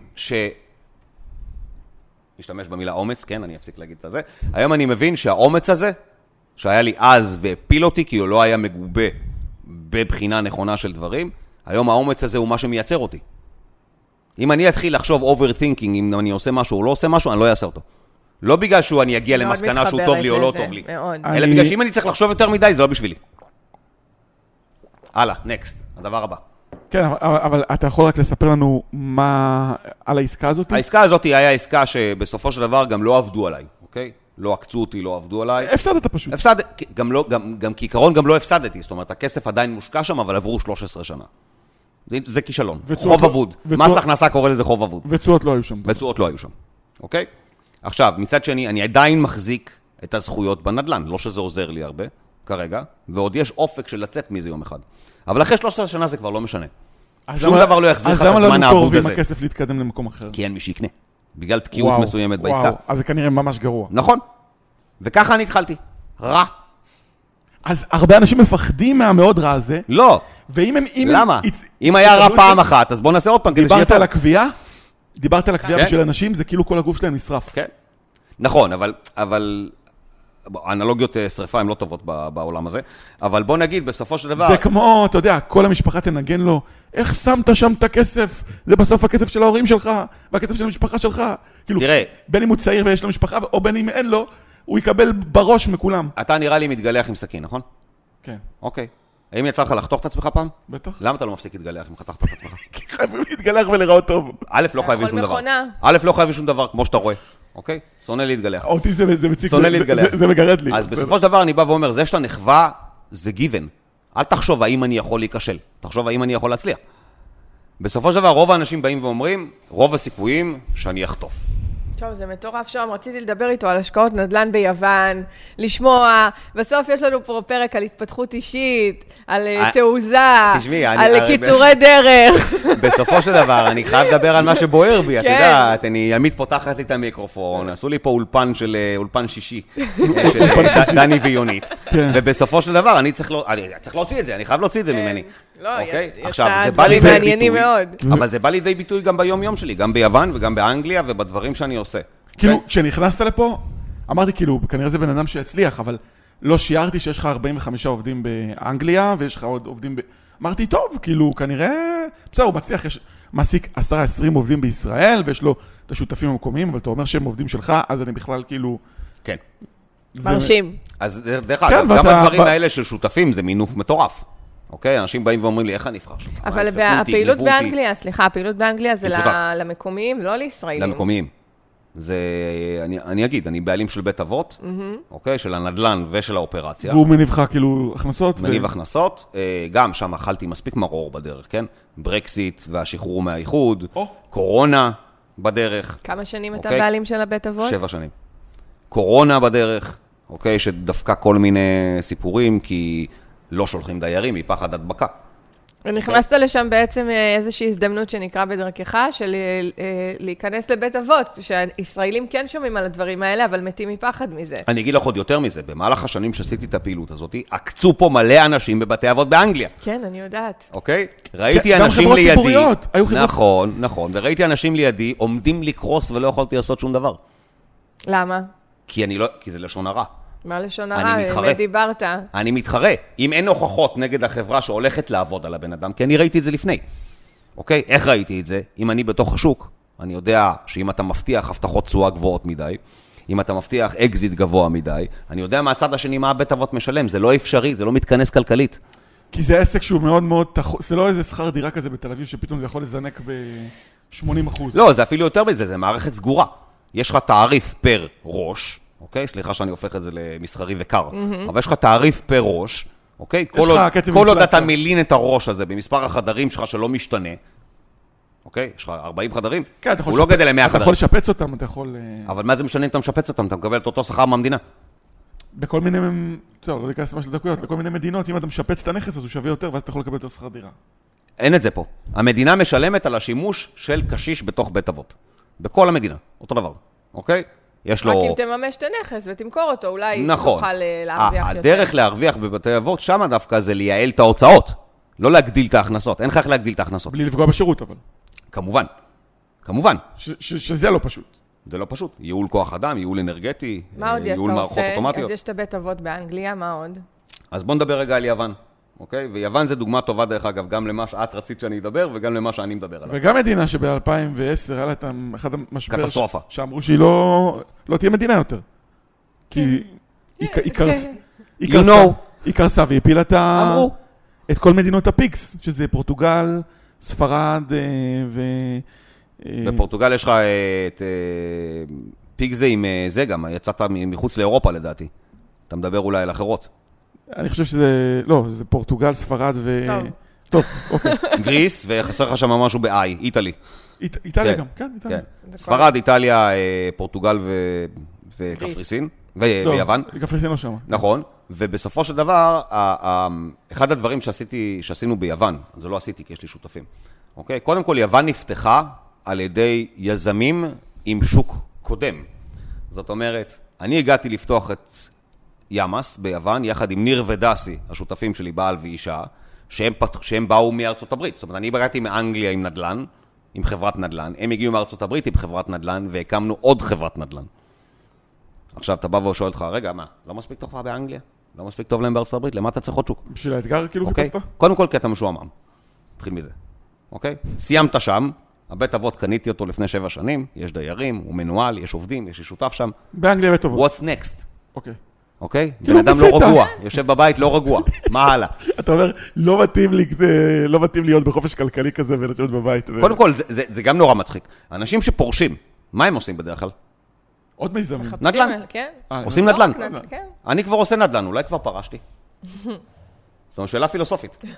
נשתמש במילה אומץ, כן, אני אפסיק להגיד את זה. היום אני מבין שהאומץ הזה, שהיה לי אז והפיל אותי, כי הוא לא היה מגובה בבחינה נכונה של דברים, היום האומץ הזה הוא מה שמייצר אותי. אם אני אתחיל לחשוב overthinking, אם אני עושה משהו או לא עושה משהו, אני לא אעשה אותו. לא בגלל שאני אגיע למסקנה שהוא טוב לי או לא טוב לי. אלא בגלל שאם אני צריך לחשוב יותר מדי, זה לא בשבילי. הלאה, next, הדבר הבא. כן, אבל אתה יכול רק לספר לנו מה על העסקה הזאת? העסקה הזאת היה עסקה שבסופו של דבר גם לא עבדו עליי, אוקיי? לא עקצו אותי, לא עבדו עליי. הפסדת פשוט. גם כעיקרון גם לא הפסדתי, זאת אומרת, הכסף עדיין מושקע שם, אבל עברו 13 שנה. זה כישלון, חוב אבוד. מס הכנסה קורא לזה חוב אבוד. וצועות לא היו שם. וצועות לא היו שם, אוקיי? עכשיו, מצד שני, אני עדיין מחזיק את הזכויות בנדל"ן, לא שזה עוזר לי הרבה, כרגע, ועוד יש אופק של לצאת מזה יום אחד. אבל אחרי 13 שנה זה כבר לא משנה. שום דבר לא יחזיר לך את הזמן העבוד הזה. אז למה לא נמכור הכסף להתקדם למקום אחר? כי אין מי שיקנה, בגלל תקיעות מסוימת בעסקה. וואו, אז זה כנראה ממש גרוע. נכון. וככה אני התחלתי. רע. אז הרבה אנשים מפחדים מהמאוד רע הזה. לא. למה? אם היה רע פעם אחת, אז בוא נעשה עוד פעם. דיברת על הקביעה? דיברת על הקביעה בשביל אנשים, זה כאילו כל הגוף שלהם נשרף. כן. נכון, אבל אנלוגיות שריפה הן לא טובות בעולם הזה, אבל בוא נגיד, בסופו של דבר... זה כמו, אתה יודע, כל המשפחה תנגן לו, איך שמת שם את הכסף? זה בסוף הכסף של ההורים שלך, והכסף של המשפחה שלך. כאילו, תראה. בין אם הוא צעיר ויש לו משפחה, או בין אם אין לו, הוא יקבל בראש מכולם. אתה נראה לי מתגלח עם סכין, נכון? כן. אוקיי. האם יצא לך לחתוך את עצמך פעם? בטח. למה אתה לא מפסיק להתגלח אם חתכת את עצמך? כי חייבים להתגלח ולראות טוב. א', לא חייבים שום דבר. לא חייבים שום דבר, כמו שאתה רואה. אוקיי? שונא להתגלח. אותי זה מציק. שונא להתגלח. זה מגרד לי. אז בסופו של דבר אני בא ואומר, זה שאתה נחווה, זה גיוון. אל תחשוב האם אני יכול להיכשל. תחשוב האם אני יכול להצליח. בסופו של דבר, רוב האנשים באים ואומרים, רוב הסיכויים שאני אחטוף. טוב, זה מטורף שם, רציתי לדבר איתו על השקעות נדל"ן ביוון, לשמוע, בסוף יש לנו פה פרק על התפתחות אישית, על תעוזה, על קיצורי דרך. בסופו של דבר, אני חייב לדבר על מה שבוער בי, את יודעת, אני עמית פותחת לי את המיקרופון, עשו לי פה אולפן שישי, של דני ויונית, ובסופו של דבר, אני צריך להוציא את זה, אני חייב להוציא את זה ממני. לא, יצא דברים מעניינים מאוד. אבל זה בא לידי ביטוי גם ביום יום שלי, גם ביוון וגם באנגליה ובדברים שאני עושה. כאילו, כשנכנסת לפה, אמרתי כאילו, כנראה זה בן אדם שהצליח, אבל לא שיערתי שיש לך 45 עובדים באנגליה, ויש לך עוד עובדים אמרתי, טוב, כאילו, כנראה, בסדר, הוא מצליח, יש מעסיק 10-20 עובדים בישראל, ויש לו את השותפים המקומיים, אבל אתה אומר שהם עובדים שלך, אז אני בכלל כאילו... כן. מרשים. אז דרך אגב, גם הדברים האלה של שותפים זה מינוף מטורף. אוקיי? אנשים באים ואומרים לי, איך אני אבחר שותף? אבל הפעילות באנגליה, סליחה, הפעילות באנגליה זה למקומיים, לא לישראלים. למקומיים. זה, אני אגיד, אני בעלים של בית אבות, אוקיי? של הנדלן ושל האופרציה. והוא מניב לך כאילו הכנסות? מניב הכנסות. גם שם אכלתי מספיק מרור בדרך, כן? ברקסיט והשחרור מהאיחוד, קורונה בדרך. כמה שנים אתה בעלים של הבית אבות? 7 שנים. קורונה בדרך, אוקיי? שדווקא כל מיני סיפורים, כי לא שולחים דיירים מפחד הדבקה. ונכנסת לשם בעצם איזושהי הזדמנות שנקרא בדרכך, של להיכנס לבית אבות, שהישראלים כן שומעים על הדברים האלה, אבל מתים מפחד מזה. אני אגיד לך עוד יותר מזה, במהלך השנים שעשיתי את הפעילות הזאת, עקצו פה מלא אנשים בבתי אבות באנגליה. כן, אני יודעת. אוקיי? ראיתי אנשים לידי. גם חברות ציבוריות. נכון, נכון. וראיתי אנשים לידי עומדים לקרוס ולא יכולתי לעשות שום דבר. למה? כי זה לשון הרע. מה לשון הרע? באמת דיברת. אני מתחרה. אם אין הוכחות נגד החברה שהולכת לעבוד על הבן אדם, כי אני ראיתי את זה לפני. אוקיי? איך ראיתי את זה? אם אני בתוך השוק, אני יודע שאם אתה מבטיח הבטחות תשואה גבוהות מדי, אם אתה מבטיח אקזיט גבוה מדי, אני יודע מהצד השני מה הבית אבות משלם. זה לא אפשרי, זה לא מתכנס כלכלית. כי זה עסק שהוא מאוד מאוד, זה לא איזה שכר דירה כזה בתל אביב, שפתאום זה יכול לזנק ב-80%. לא, זה אפילו יותר מזה, זה מערכת סגורה. יש לך תעריף פר ראש, אוקיי? סליחה שאני הופך את זה למסחרי וקר. אבל יש לך תעריף פר ראש, אוקיי? כל עוד אתה מלין את הראש הזה במספר החדרים שלך שלא משתנה, אוקיי? יש לך 40 חדרים, הוא לא גדל ל-100 חדרים. אתה יכול לשפץ אותם, אתה יכול... אבל מה זה משנה אם אתה משפץ אותם? אתה מקבל את אותו שכר מהמדינה. בכל מיני, לא להיכנס מה של דקויות, לכל מיני מדינות, אם אתה משפץ את הנכס, אז הוא שווה יותר, ואז אתה יכול לקבל יותר שכר דירה. אין את זה פה. המדינה משלמת על השימוש של קשיש בתוך בית אבות. בכל המדינה, אותו דבר, אוקיי? יש לו... רק אם תממש את הנכס ותמכור אותו, אולי תוכל להרוויח יותר. הדרך להרוויח בבתי אבות, שם דווקא זה לייעל את ההוצאות, לא להגדיל את ההכנסות. אין לך איך להגדיל את ההכנסות. בלי לפגוע בשירות, אבל. כמובן, כמובן. שזה לא פשוט. זה לא פשוט. ייעול כוח אדם, ייעול אנרגטי, ייעול מערכות אוטומטיות. אז יש את הבית אבות באנגליה, מה עוד? אז בוא נדבר רגע על יוון. אוקיי? ויוון זה דוגמה טובה דרך אגב, גם למה שאת רצית שאני אדבר, וגם למה שאני מדבר עליו. וגם מדינה שב-2010 היה לה את אחד המשבר... קטסטרופה. שאמרו שהיא לא תהיה מדינה יותר. כי היא קרסה והיא הפילה את כל מדינות הפיקס, שזה פורטוגל, ספרד בפורטוגל יש לך את פיק זה עם זה גם, יצאת מחוץ לאירופה לדעתי. אתה מדבר אולי על אחרות. אני חושב שזה, לא, זה פורטוגל, ספרד טוב, אוקיי. גריס, וחסר לך שם משהו ב-I, איטלי. איטליה גם, כן, איטליה. ספרד, איטליה, פורטוגל וקפריסין, ויוון. קפריסין לא שם. נכון, ובסופו של דבר, אחד הדברים שעשינו ביוון, זה לא עשיתי כי יש לי שותפים, אוקיי? קודם כל, יוון נפתחה על ידי יזמים עם שוק קודם. זאת אומרת, אני הגעתי לפתוח את ימאס ביוון, יחד עם ניר ודסי, השותפים שלי, בעל ואישה, שהם באו מארצות הברית. זאת אומרת, אני הגעתי מאנגליה עם נדל"ן, עם חברת נדל"ן, הם הגיעו מארצות הברית עם חברת נדל"ן, והקמנו עוד חברת נדל"ן. עכשיו, אתה בא ושואל אותך, רגע, מה, לא מספיק טוב באנגליה? לא מספיק טוב להם בארצות הברית? למה אתה צריך עוד שוק? בשביל האתגר כאילו חיפשת? קודם כל, כי אתה משועמם. תתחיל מזה. אוקיי? סיימת שם, הבית אבות קניתי אותו לפני 7 שנים, יש דיירים, הוא מנועל, יש עובדים, יש שותף שם. באנגליה בית אבות. What's next? אוקיי. אוקיי? בן אדם לא רגוע, יושב בבית לא רגוע. מה הלאה? אתה אומר, לא מתאים להיות בחופש כלכלי כזה ולשבת בבית. קודם כל, זה גם נורא מצחיק. אנשים שפורשים, מה הם עושים בדרך כלל? עוד מיזמים. נדל"ן. עושים נדל"ן. אני כבר עושה נדל"ן, אולי כבר פרשתי. זאת אומרת, שאלה פילוסופית.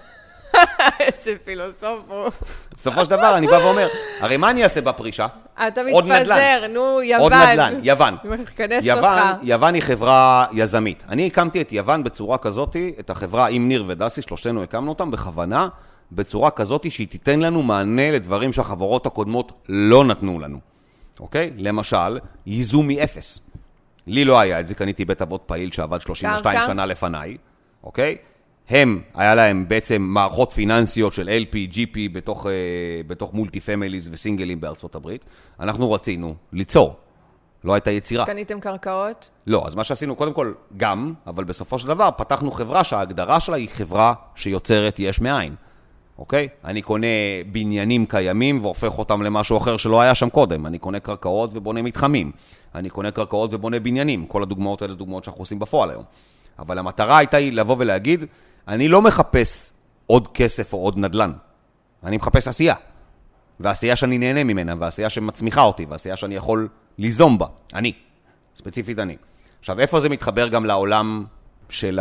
איזה פילוסוף הוא. בסופו של דבר, אני בא ואומר, הרי מה אני אעשה בפרישה? אתה מתפזר, נו, יוון. עוד נדל"ן, יוון. יוון היא חברה יזמית. אני הקמתי את יוון בצורה כזאת, את החברה עם ניר ודסי, שלושתנו הקמנו אותם בכוונה, בצורה כזאת שהיא תיתן לנו מענה לדברים שהחברות הקודמות לא נתנו לנו. אוקיי? למשל, ייזום מאפס. לי לא היה את זה, קניתי בית אבות פעיל שעבד 32 שנה לפניי. אוקיי? היה להם בעצם מערכות פיננסיות של LP, GP בתוך מולטי פמיליז וסינגלים בארצות הברית. אנחנו רצינו ליצור. לא הייתה יצירה. קניתם קרקעות? לא, אז מה שעשינו קודם כל גם, אבל בסופו של דבר פתחנו חברה שההגדרה שלה היא חברה שיוצרת יש מאין. אוקיי? אני קונה בניינים קיימים והופך אותם למשהו אחר שלא היה שם קודם. אני קונה קרקעות ובונה מתחמים. אני קונה קרקעות ובונה בניינים. כל הדוגמאות האלה דוגמאות שאנחנו עושים בפועל היום. אבל המטרה הייתה היא לבוא ולהגיד, אני לא מחפש עוד כסף או עוד נדל"ן. אני מחפש עשייה. ועשייה שאני נהנה ממנה, ועשייה שמצמיחה אותי, ועשייה שאני יכול ליזום בה. אני. ספציפית אני. עכשיו, איפה זה מתחבר גם לעולם של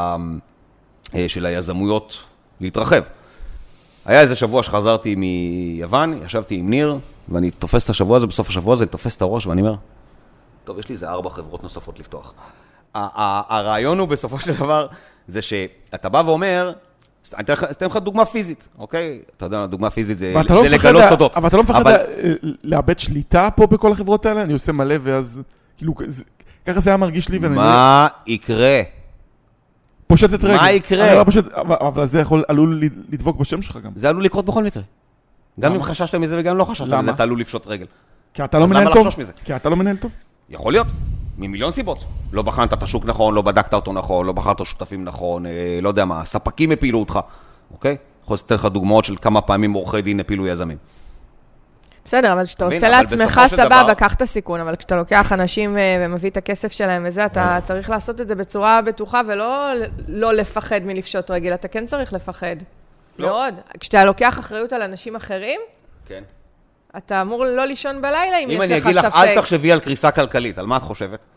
היזמויות להתרחב? היה איזה שבוע שחזרתי מיוון, ישבתי עם ניר, ואני תופס את השבוע הזה, בסוף השבוע הזה, אני תופס את הראש, ואני אומר, טוב, יש לי איזה 4 חברות נוספות לפתוח. הרעיון הוא בסופו של דבר, זה שאתה בא ואומר, אני אתן לך דוגמה פיזית, אוקיי? אתה יודע, דוגמה פיזית זה לגלות סודות. אבל אתה לא מפחד לאבד שליטה פה בכל החברות האלה? אני עושה מלא ואז, כאילו, ככה זה היה מרגיש לי. מה יקרה? פושטת רגל. מה יקרה? אבל זה עלול לדבוק בשם שלך גם. זה עלול לקרות בכל מקרה. גם אם חששת מזה וגם אם לא חששת מזה, אתה עלול לפשוט רגל. כי אתה לא מנהל טוב? כי אתה לא מנהל טוב? יכול להיות, ממיליון סיבות. לא בחנת את השוק נכון, לא בדקת אותו נכון, לא בחרת שותפים נכון, לא יודע מה, ספקים הפילו אותך, אוקיי? יכול לתת לך דוגמאות של כמה פעמים עורכי דין הפילו יזמים. בסדר, אבל כשאתה עושה לעצמך סבבה, קח את הסיכון, אבל כשאתה לוקח אנשים ומביא את הכסף שלהם וזה, אתה צריך לעשות את זה בצורה בטוחה ולא לא לפחד מלפשוט רגל, אתה כן צריך לפחד. מאוד. כשאתה לוקח אחריות על אנשים אחרים, כן. אתה אמור לא לישון בלילה אם יש לך ספק. אם אני אגיד לך, אל תחשבי על קריסה כלכלית, על מה את חושבת?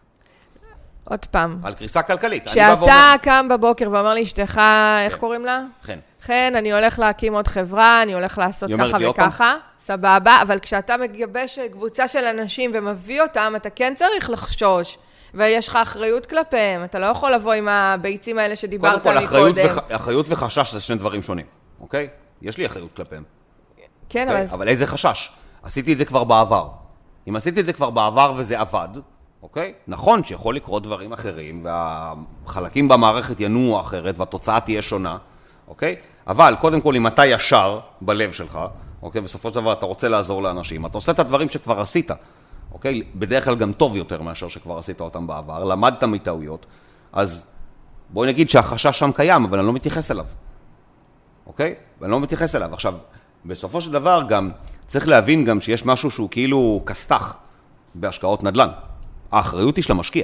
עוד פעם. על קריסה כלכלית. כשאתה קם בבוקר ואומר לאשתך, איך קוראים לה? חן. חן, אני הולך להקים עוד חברה, אני הולך לעשות ככה וככה. סבבה, אבל כשאתה מגבש קבוצה של אנשים ומביא אותם, אתה כן צריך לחשוש, ויש לך אחריות כלפיהם. אתה לא יכול לבוא עם הביצים האלה שדיברת מקודם. קודם כל, אחריות וחשש זה שני דברים שונים, אוקיי? יש לי אחריות כלפיהם. כן, אבל איזה חשש? עשיתי את זה כבר בעבר. אם עשיתי את זה כבר בעבר וזה עבד, אוקיי? נכון שיכול לקרות דברים אחרים, והחלקים במערכת ינועו אחרת, והתוצאה תהיה שונה, אוקיי? אבל קודם כל, אם אתה ישר בלב שלך, אוקיי? בסופו של דבר אתה רוצה לעזור לאנשים, אתה עושה את הדברים שכבר עשית, אוקיי? בדרך כלל גם טוב יותר מאשר שכבר עשית אותם בעבר, למדת מטעויות, אז בואי נגיד שהחשש שם קיים, אבל אני לא מתייחס אליו, אוקיי? ואני לא מתייחס אליו. עכשיו, בסופו של דבר גם צריך להבין גם שיש משהו שהוא כאילו כסתח בהשקעות נדל"ן. האחריות היא של המשקיע.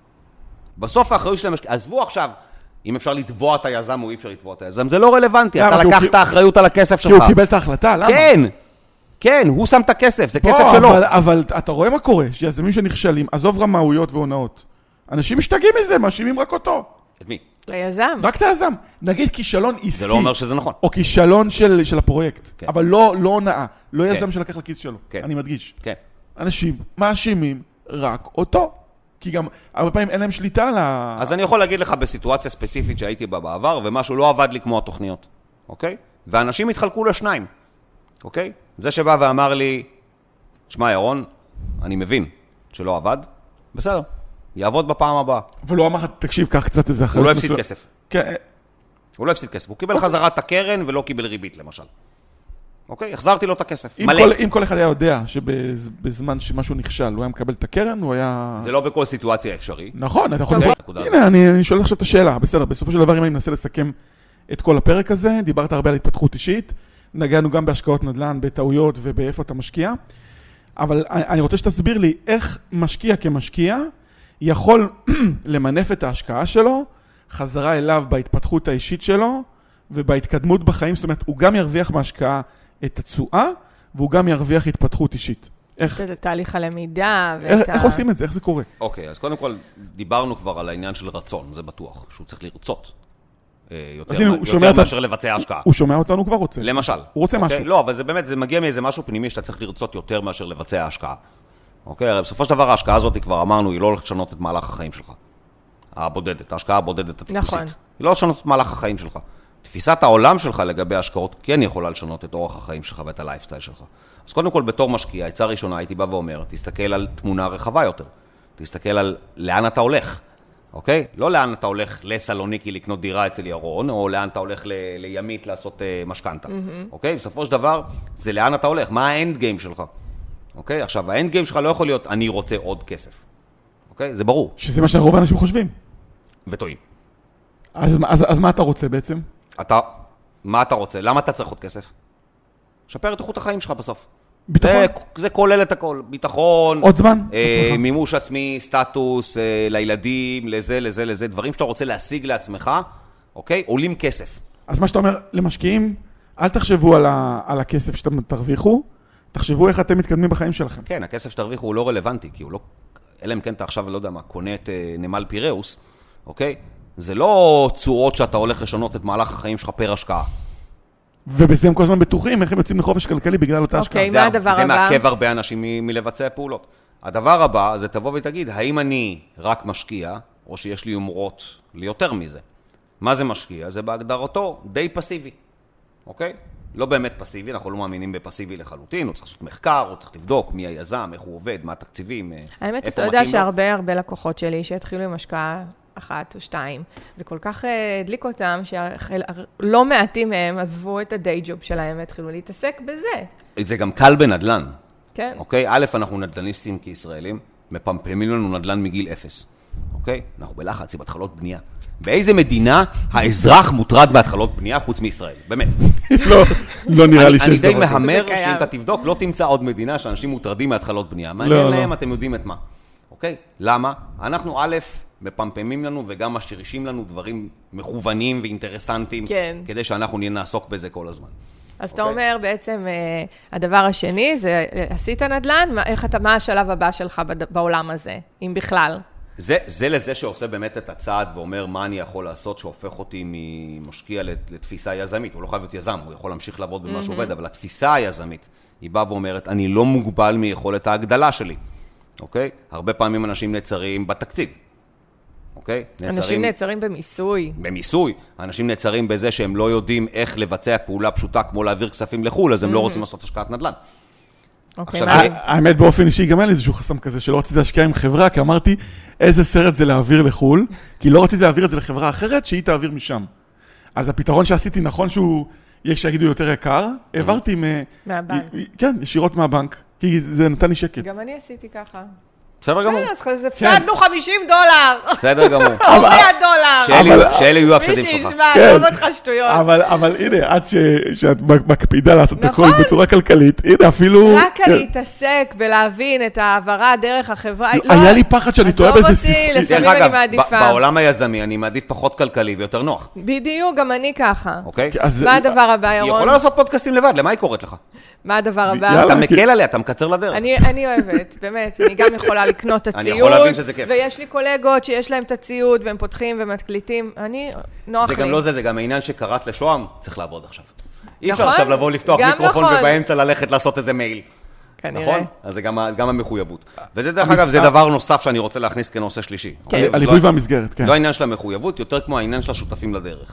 בסוף האחריות של המשקיע, עזבו עכשיו, אם אפשר לתבוע את היזם או אי אפר לתבוע את היזם, זה לא רלוונטי, אתה לקח את האחריות על הכסף שלך. כי הוא קיבל את ההחלטה, למה? כן, כן, הוא שם את הכסף, זה כסף שלו. אבל אתה רואה מה קורה, שיזמים שנכשלים, עזוב רמאויות והונאות. אנשים משתגעים מזה, מאשימים רק אותו. את מי? ליזם. רק את היזם. נגיד כישלון עסקי. זה לא אומר שזה נכון. או כישלון של הפרויקט. אבל לא הונאה, לא יזם שלקח לכיס שלו. אני מדגיש. כן. אנשים מאשימים רק אותו. כי גם הרבה פעמים אין להם שליטה על אז אני יכול להגיד לך בסיטואציה ספציפית שהייתי בה בעבר, ומשהו לא עבד לי כמו התוכניות, אוקיי? ואנשים התחלקו לשניים, אוקיי? זה שבא ואמר לי, שמע ירון, אני מבין שלא עבד, בסדר, יעבוד בפעם הבאה. ולא אמר, תקשיב, קח קצת איזה אחרת. הוא לא הפסיד כסף. כן. הוא לא הפסיד כסף, הוא קיבל חזרת הקרן ולא קיבל ריבית למשל. אוקיי? החזרתי לו את הכסף. אם כל אחד היה יודע שבזמן שמשהו נכשל, הוא היה מקבל את הקרן, הוא היה... זה לא בכל סיטואציה אפשרי. נכון, אתה יכול... הנה, אני שואל עכשיו את השאלה. בסדר, בסופו של דבר, אם אני מנסה לסכם את כל הפרק הזה, דיברת הרבה על התפתחות אישית, נגענו גם בהשקעות נדל"ן, בטעויות ובאיפה אתה משקיע, אבל אני רוצה שתסביר לי איך משקיע כמשקיע יכול למנף את ההשקעה שלו, חזרה אליו בהתפתחות האישית שלו, ובהתקדמות בחיים, זאת אומרת, הוא גם ירוויח מההשקעה את התשואה, והוא גם ירוויח התפתחות אישית. זה תהליך הלמידה. איך עושים את זה? איך זה קורה? אוקיי, אז קודם כל, דיברנו כבר על העניין של רצון, זה בטוח, שהוא צריך לרצות יותר מאשר לבצע השקעה. הוא שומע אותנו כבר רוצה. למשל. הוא רוצה משהו. לא, אבל זה באמת, זה מגיע מאיזה משהו פנימי שאתה צריך לרצות יותר מאשר לבצע השקעה. אוקיי? הרי בסופו של דבר ההשקעה הזאת, כבר אמרנו, היא לא הולכת לשנות את מהלך החיים שלך. ההשקעה הבודדת הטיפוסית. נכון. היא לא לשנות את מהלך החיים שלך. תפיסת העולם שלך לגבי השקעות כן יכולה לשנות את אורח החיים שלך ואת הלייפסטייל שלך. אז קודם כל, בתור משקיע, העצה הראשונה הייתי בא ואומר, תסתכל על תמונה רחבה יותר. תסתכל על לאן אתה הולך. אוקיי? לא לאן אתה הולך לסלוניקי לקנות דירה אצל ירון, או לאן אתה הולך לימית לעשות משכנתה. אוקיי? בסופו של דבר, זה לאן אתה הולך. מה האנד גיים שלך? אוקיי? עכשיו, האנד גיים שלך לא יכול להיות, אני רוצה עוד כסף. אוקיי? זה ברור. שזה מה שרוב האנשים חושבים. וטועים. אז מה אתה רוצה בעצם? מה אתה רוצה? למה אתה צריך עוד כסף? שפר את איכות החיים שלך בסוף. ביטחון? זה כולל את הכל. ביטחון. עוד זמן? מימוש עצמי, סטטוס, לילדים, לזה, דברים שאתה רוצה להשיג לעצמך, אוקיי? עולים כסף. אז מה שאתה אומר, למשקיעים, אל תחשבו על הכסף שאתם תרוויחו, תחשבו איך אתם מתקדמים בחיים שלכם. כן, הכסף שתרוויחו הוא לא רלוונטי, כי הוא לא, אלא אם כן אתה עכשיו, לא יודע מה, קונה את נמל פיראוס, אוקיי? זה לא צורות שאתה הולך לשנות את מהלך החיים שלך פר השקעה. ובזה הם כל הזמן בטוחים, איך הם יוצאים לחופש כלכלי בגלל אותה השקעה. אוקיי, מה הדבר הבא? זה מעכב הרבה אנשים מלבצע פעולות. הדבר הבא זה תבוא ותגיד, האם אני רק משקיע, או שיש לי יומרות ליותר מזה? מה זה משקיע? זה בהגדרתו די פסיבי, אוקיי? לא באמת פסיבי, אנחנו לא מאמינים בפסיבי לחלוטין, הוא צריך לעשות מחקר, הוא צריך לבדוק מי היזם, איך הוא עובד, מה התקציבים, האמת, אתה יודע שהרבה לקוחות שלי שהתחילו עם השקעה 1 או 2, זה כל כך הדליק אותם, שלא מעטים מהם עזבו את הדיי ג'וב שלהם והתחילו להתעסק בזה. זה גם קל בנדלן. כן. אוקיי? א', אנחנו נדלניסטים כישראלים, מפמפמים לנו נדלן מגיל 0. אוקיי? אנחנו בלחץ עם התחלות בנייה. באיזה מדינה האזרח מוטרד בהתחלות בנייה חוץ מישראל? באמת. לא נראה לי שיש דבר. אני די מהמר שאם אתה תבדוק, לא תמצא עוד מדינה שאנשים מוטרדים מהתחלות בנייה. מעניין להם, אתם יודעים את מה. אוקיי? למה? אנחנו א', מפמפמים לנו וגם משרישים לנו דברים מכוונים ואינטרסנטיים, כדי שאנחנו נעסוק בזה כל הזמן. אז אתה אומר בעצם, הדבר השני זה, עשית נדל"ן, מה השלב הבא שלך בעולם הזה, אם בכלל? זה לזה שעושה באמת את הצעד ואומר מה אני יכול לעשות שהופך אותי ממשקיע לתפיסה יזמית. הוא לא חייב להיות יזם, הוא יכול להמשיך לעבוד במה שעובד, אבל התפיסה היזמית היא באה ואומרת, אני לא מוגבל מיכולת ההגדלה שלי. אוקיי? הרבה פעמים אנשים נעצרים בתקציב. אוקיי? אנשים נעצרים במיסוי. במיסוי. אנשים נעצרים בזה שהם לא יודעים איך לבצע פעולה פשוטה כמו להעביר כספים לחול, אז הם לא רוצים לעשות השקעת נדל"ן. האמת באופן אישי גם היה לי איזשהו חסם כזה שלא רציתי להשקיע עם חברה, כי אמרתי איזה סרט זה להעביר לחול, כי לא רציתי להעביר את זה לחברה אחרת שהיא תעביר משם. אז הפתרון שעשיתי נכון שהוא, יש שיגידו יותר יקר, העברתי מהבנק. כן, ישירות מהבנק, כי זה נתן לי שקט. גם אני עשיתי ככה. בסדר גמור. אז הפסדנו $50. בסדר גמור. או $100. שאלה יהיו הפסדים שלך. מי שישמע, לא אותך שטויות. אבל הנה, עד שאת מקפידה לעשות הכל בצורה כלכלית, הנה אפילו... רק להתעסק בלהבין את העברה דרך החברה. היה לי פחד שאני טועה באיזה ספרי. לפעמים אני מעדיפה. בעולם היזמי אני מעדיף פחות כלכלי ויותר נוח. בדיוק, גם אני ככה. אוקיי? מה הדבר הבא, ירון? היא יכולה לעשות פודקאסטים לבד, למה היא קוראת לך? מה הדבר הבא? אתה מקל עליה, אתה מקצר לדרך. אני אוהבת, באמת, אני גם יכולה לקנות את הציוד. אני יכול להבין שזה כיף. ויש לי קולגות שיש להם את הציוד, והם פותחים ומקליטים. נוח לי. זה גם לא זה גם העניין שקראת לשוהם, צריך לעבוד עכשיו. אי אפשר עכשיו לבוא לפתוח מיקרופון ובאמצע ללכת לעשות איזה מייל. נכון? אז זה גם המחויבות. וזה דרך אגב, זה דבר נוסף שאני רוצה להכניס כנושא שלישי. הליווי והמסגרת, כן. לא העניין של המחויבות, יותר כמו העניין של השותפים לדרך.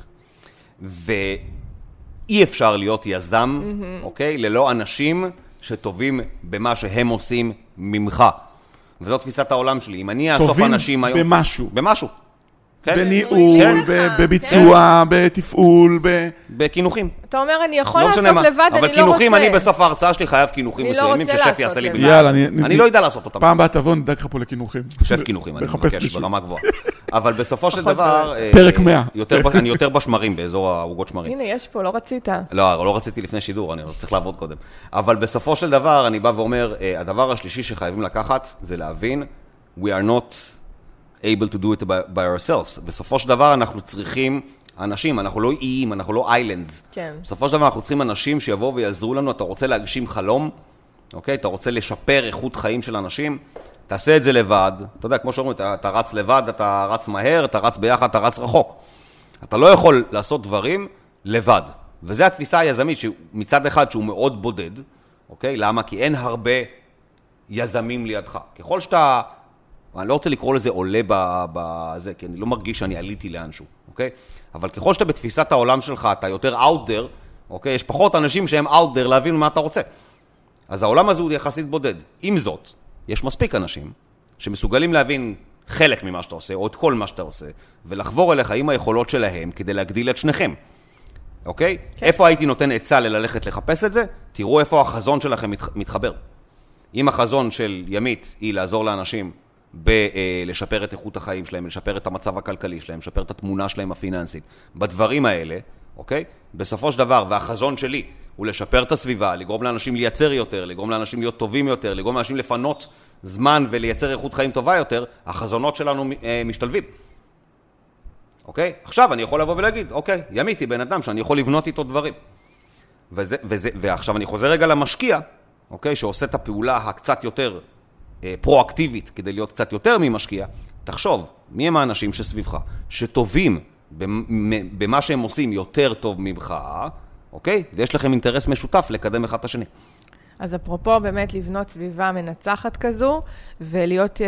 אי אפשר להיות יזם, אוקיי? ללא אנשים שטובים במה שהם עושים ממך. וזאת תפיסת העולם שלי. אם אני אאסוף אנשים היום... טובים במשהו. במשהו. בניהול, בביצוע, בתפעול, בכינוכים. אתה אומר, אני יכול לעשות לבד, אני לא רוצה. אבל כינוכים, אני בסוף ההרצאה שלי חייב כינוכים מסוימים ששף יעשה לי בגלל. יאללה, אני לא יודע לעשות אותם. פעם באה תבוא, נדאג לך פה לכינוכים. שף כינוכים, אני מבקש ברמה גבוהה. אבל בסופו של דבר... פרק 100. אני יותר בשמרים, באזור העוגות שמרים. הנה, יש פה, לא רצית. לא רציתי לפני שידור, אני צריך לעבוד קודם. אבל בסופו של דבר, אני בא ואומר, הדבר השלישי שחייבים לקחת, זה להבין, we are not able to do it by ourselves. בסופו של דבר אנחנו צריכים אנשים, אנחנו לא איים, אנחנו לא איילנדס. כן. בסופו של דבר אנחנו צריכים אנשים שיבואו ויעזרו לנו, אתה רוצה להגשים חלום, אוקיי? אתה רוצה לשפר איכות חיים של אנשים, תעשה את זה לבד. אתה יודע, כמו שאומרים, אתה רץ לבד, אתה רץ מהר, אתה רץ ביחד, אתה רץ רחוק. אתה לא יכול לעשות דברים לבד. וזו התפיסה היזמית, מצד אחד שהוא מאוד בודד, אוקיי? למה? כי אין הרבה יזמים לידך. ככל שאתה, אני לא רוצה לקרוא לזה עולה בזה, כי אני לא מרגיש שאני עליתי לאנשהו, אוקיי? אבל ככל שאתה בתפיסת העולם שלך, אתה יותר out there, אוקיי? יש פחות אנשים שהם out there להבין מה אתה רוצה. אז העולם הזה הוא יחסית בודד. עם זאת, יש מספיק אנשים שמסוגלים להבין חלק ממה שאתה עושה, או את כל מה שאתה עושה, ולחבור אליך עם היכולות שלהם כדי להגדיל את שניכם. אוקיי? כן. איפה הייתי נותן עצה ללכת לחפש את זה? תראו איפה החזון שלכם מתחבר. אם החזון של ימית היא לעזור לאנשים לשפר את איכות החיים שלהם, לשפר את המצב הכלכלי שלהם, לשפר את התמונה שלהם הפיננסית, בדברים האלה, אוקיי? בסופו של דבר, והחזון שלי הוא לשפר את הסביבה, לגרום לאנשים לייצר יותר, לגרום לאנשים להיות טובים יותר, לגרום לאנשים לפנות זמן ולייצר איכות חיים טובה יותר, החזונות שלנו משתלבים. אוקיי? עכשיו אני יכול לבוא ולהגיד, אוקיי, ימית היא בן אדם שאני יכול לבנות איתו דברים. ועכשיו אני חוזר רגע למשקיע, אוקיי, שעושה את הפעולה הקצת יותר פרואקטיבית, כדי להיות קצת יותר ממשקיע, תחשוב, מי הם האנשים שסביבך, שטובים במה שהם עושים יותר טוב ממך, אוקיי? ויש לכם אינטרס משותף לקדם אחד את השני. אז אפרופו באמת לבנות סביבה מנצחת כזו, ולהיות...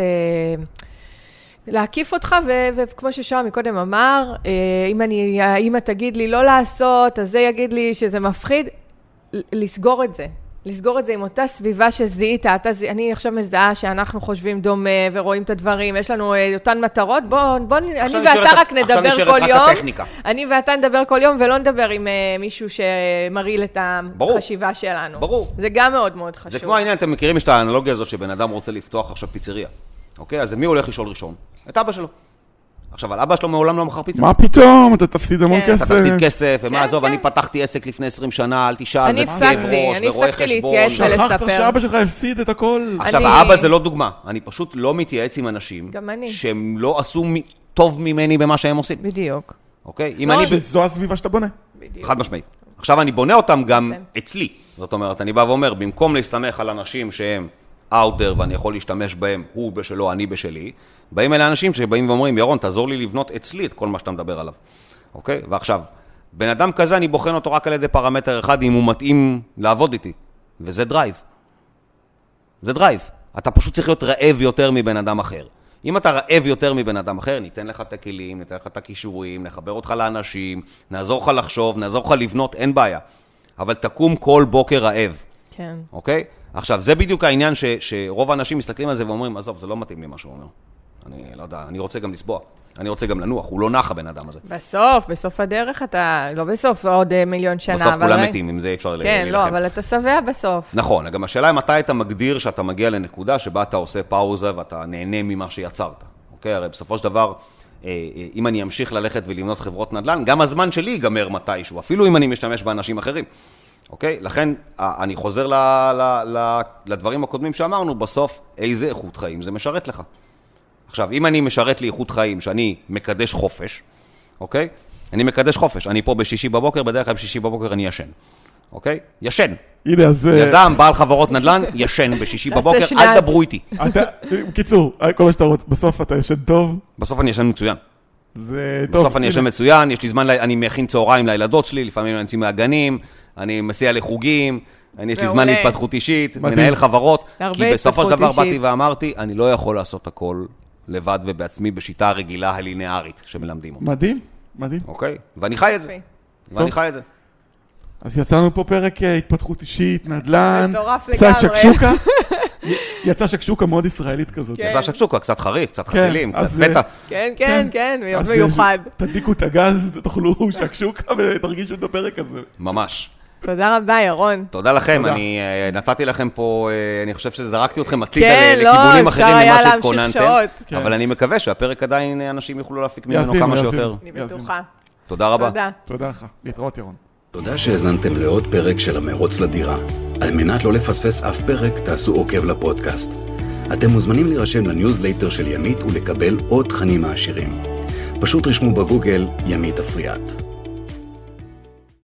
להקיף אותך, וכמו ששם מקודם אמר, אם אתה תגיד לי לא לעשות, אז זה יגיד לי שזה מפחיד, לסגור את זה. לסגור את זה עם אותה סביבה שזיהית. אני עכשיו מזהה שאנחנו חושבים דומה ורואים את הדברים, יש לנו אותן מטרות, בוא אני ואתה רק נדבר כל יום. אני ואתה נדבר כל יום, ולא נדבר עם מישהו שמרעיל את החשיבה שלנו. ברור. זה גם מאוד מאוד חשוב. זה כמו העניין, אתם מכירים את האנלוגיה הזאת שבן אדם רוצה לפתוח עכשיו פיצריה. אוקיי? אז מי הולך לשאול ראשון? את אבא שלו. עכשיו, על אבא שלו מעולם לא מכר פיצה. מה פתאום? אתה תפסיד המון כסף. אתה תפסיד כסף, ומה עזוב, אני פתחתי עסק לפני 20 שנה, אל תשאל, זה כאב ראש ורואה חשבון. שכחת שאבא שלך הפסיד את הכל. עכשיו, האבא זה לא דוגמה. אני פשוט לא מתייעץ עם אנשים שהם לא עשו טוב ממני במה שהם עושים. בדיוק. אוקיי? זו הסביבה שאתה בונה. חד משמעית. עכשיו, אני בונה אותם גם אצלי. זאת אומרת, אני בא ואומר, במקום להסתמך על אנשים שהם out there ואני יכול להשתמש בהם, הוא בשלו, אני בשלי, באים אלה אנשים שבאים ואומרים, ירון, תעזור לי לבנות אצלי את כל מה שאתה מדבר עליו. אוקיי? ועכשיו, בן אדם כזה אני בוחן אותו רק על ידי פרמטר אחד, אם הוא מתאים לעבוד איתי. וזה דרייב. זה דרייב. אתה פשוט צריך להיות רעב יותר מבן אדם אחר. אם אתה רעב יותר מבן אדם אחר, ניתן לך את הכלים, ניתן לך את הכישורים, נחבר אותך לאנשים, נעזור לך לחשוב, נעזור לך לבנות, אין בעיה. אבל תקום כל בוקר רעב. כן. אוקיי? עכשיו, זה בדיוק העניין שרוב האנשים מסתכלים על זה ואומרים, עזוב, זה לא מתאים לי מה שהוא אומר. אני לא יודע, אני רוצה גם לסבוע. אני רוצה גם לנוח, הוא לא נח הבן אדם הזה. בסוף הדרך אתה, לא בסוף, עוד מיליון שנה. בסוף כולם מתים, אם זה אפשר להילחם. כן, לא, אבל אתה שבע בסוף. נכון, גם השאלה היא מתי אתה מגדיר שאתה מגיע לנקודה שבה אתה עושה פאוזה ואתה נהנה ממה שיצרת. אוקיי, הרי בסופו של דבר, אם אני אמשיך ללכת ולבנות חברות נדל"ן, גם הזמן שלי ייגמר מתישהו, אפילו אם אני משתמש באנשים אחרים. אוקיי? לכן, אני חוזר לדברים הקודמים שאמרנו, בסוף, איזה איכות חיים זה משרת לך. עכשיו, אם אני משרת לי איכות חיים, שאני מקדש חופש, אוקיי? אני מקדש חופש. אני פה בשישי בבוקר, בדרך כלל בשישי בבוקר אני ישן. אוקיי? ישן. הנה, אז... יזם, בעל חברות נדל"ן, ישן בשישי בבוקר, אל דברו איתי. בקיצור, כל מה שאתה רוצה, בסוף אתה ישן טוב? בסוף אני ישן מצוין. זה טוב. בסוף אני ישן מצוין, יש לי זמן, אני מכין צהריים לילדות שלי, לפעמים אני יוצא מהגנים, אני מסיע לחוגים, יש לי זמן להתפתחות אישית, מנהל חברות, כי בסופו של דבר באתי ואמרתי, אני לא יכול לעשות הכל לבד ובעצמי בשיטה הרגילה הלינארית שמלמדים אותי. מדהים, מדהים. אוקיי? ואני חי את זה. ואני חי את זה. אז יצאנו פה פרק התפתחות אישית, נדל"ן, קצת שקשוקה. יצא שקשוקה מאוד ישראלית כזאת. יצא שקשוקה, קצת חריף, קצת חצילים, קצת פטה. כן, כן, כן, מיוחד. תדליקו את הגז, תאכלו שקשוקה ותרגישו את הפרק הזה. ממש. תודה רבה, ירון. תודה לכם, אני נתתי לכם פה, אני חושב שזרקתי אתכם הצידה לכיוונים אחרים ממה שהתכוננתם, אבל אני מקווה שהפרק עדיין אנשים יוכלו להפיק ממנו כמה שיותר. אני בטוחה. תודה רבה. תודה לך, להתראות ירון. תודה שהזנתם לעוד פרק של המרוץ לדירה. על מנת לא לפספס אף פרק, תעשו עוקב לפודקאסט. אתם מוזמנים להירשם לניוזלייטר של ימית ולקבל עוד תכנים מעשירים. פשוט רשמו בגוגל ימית אפריאט.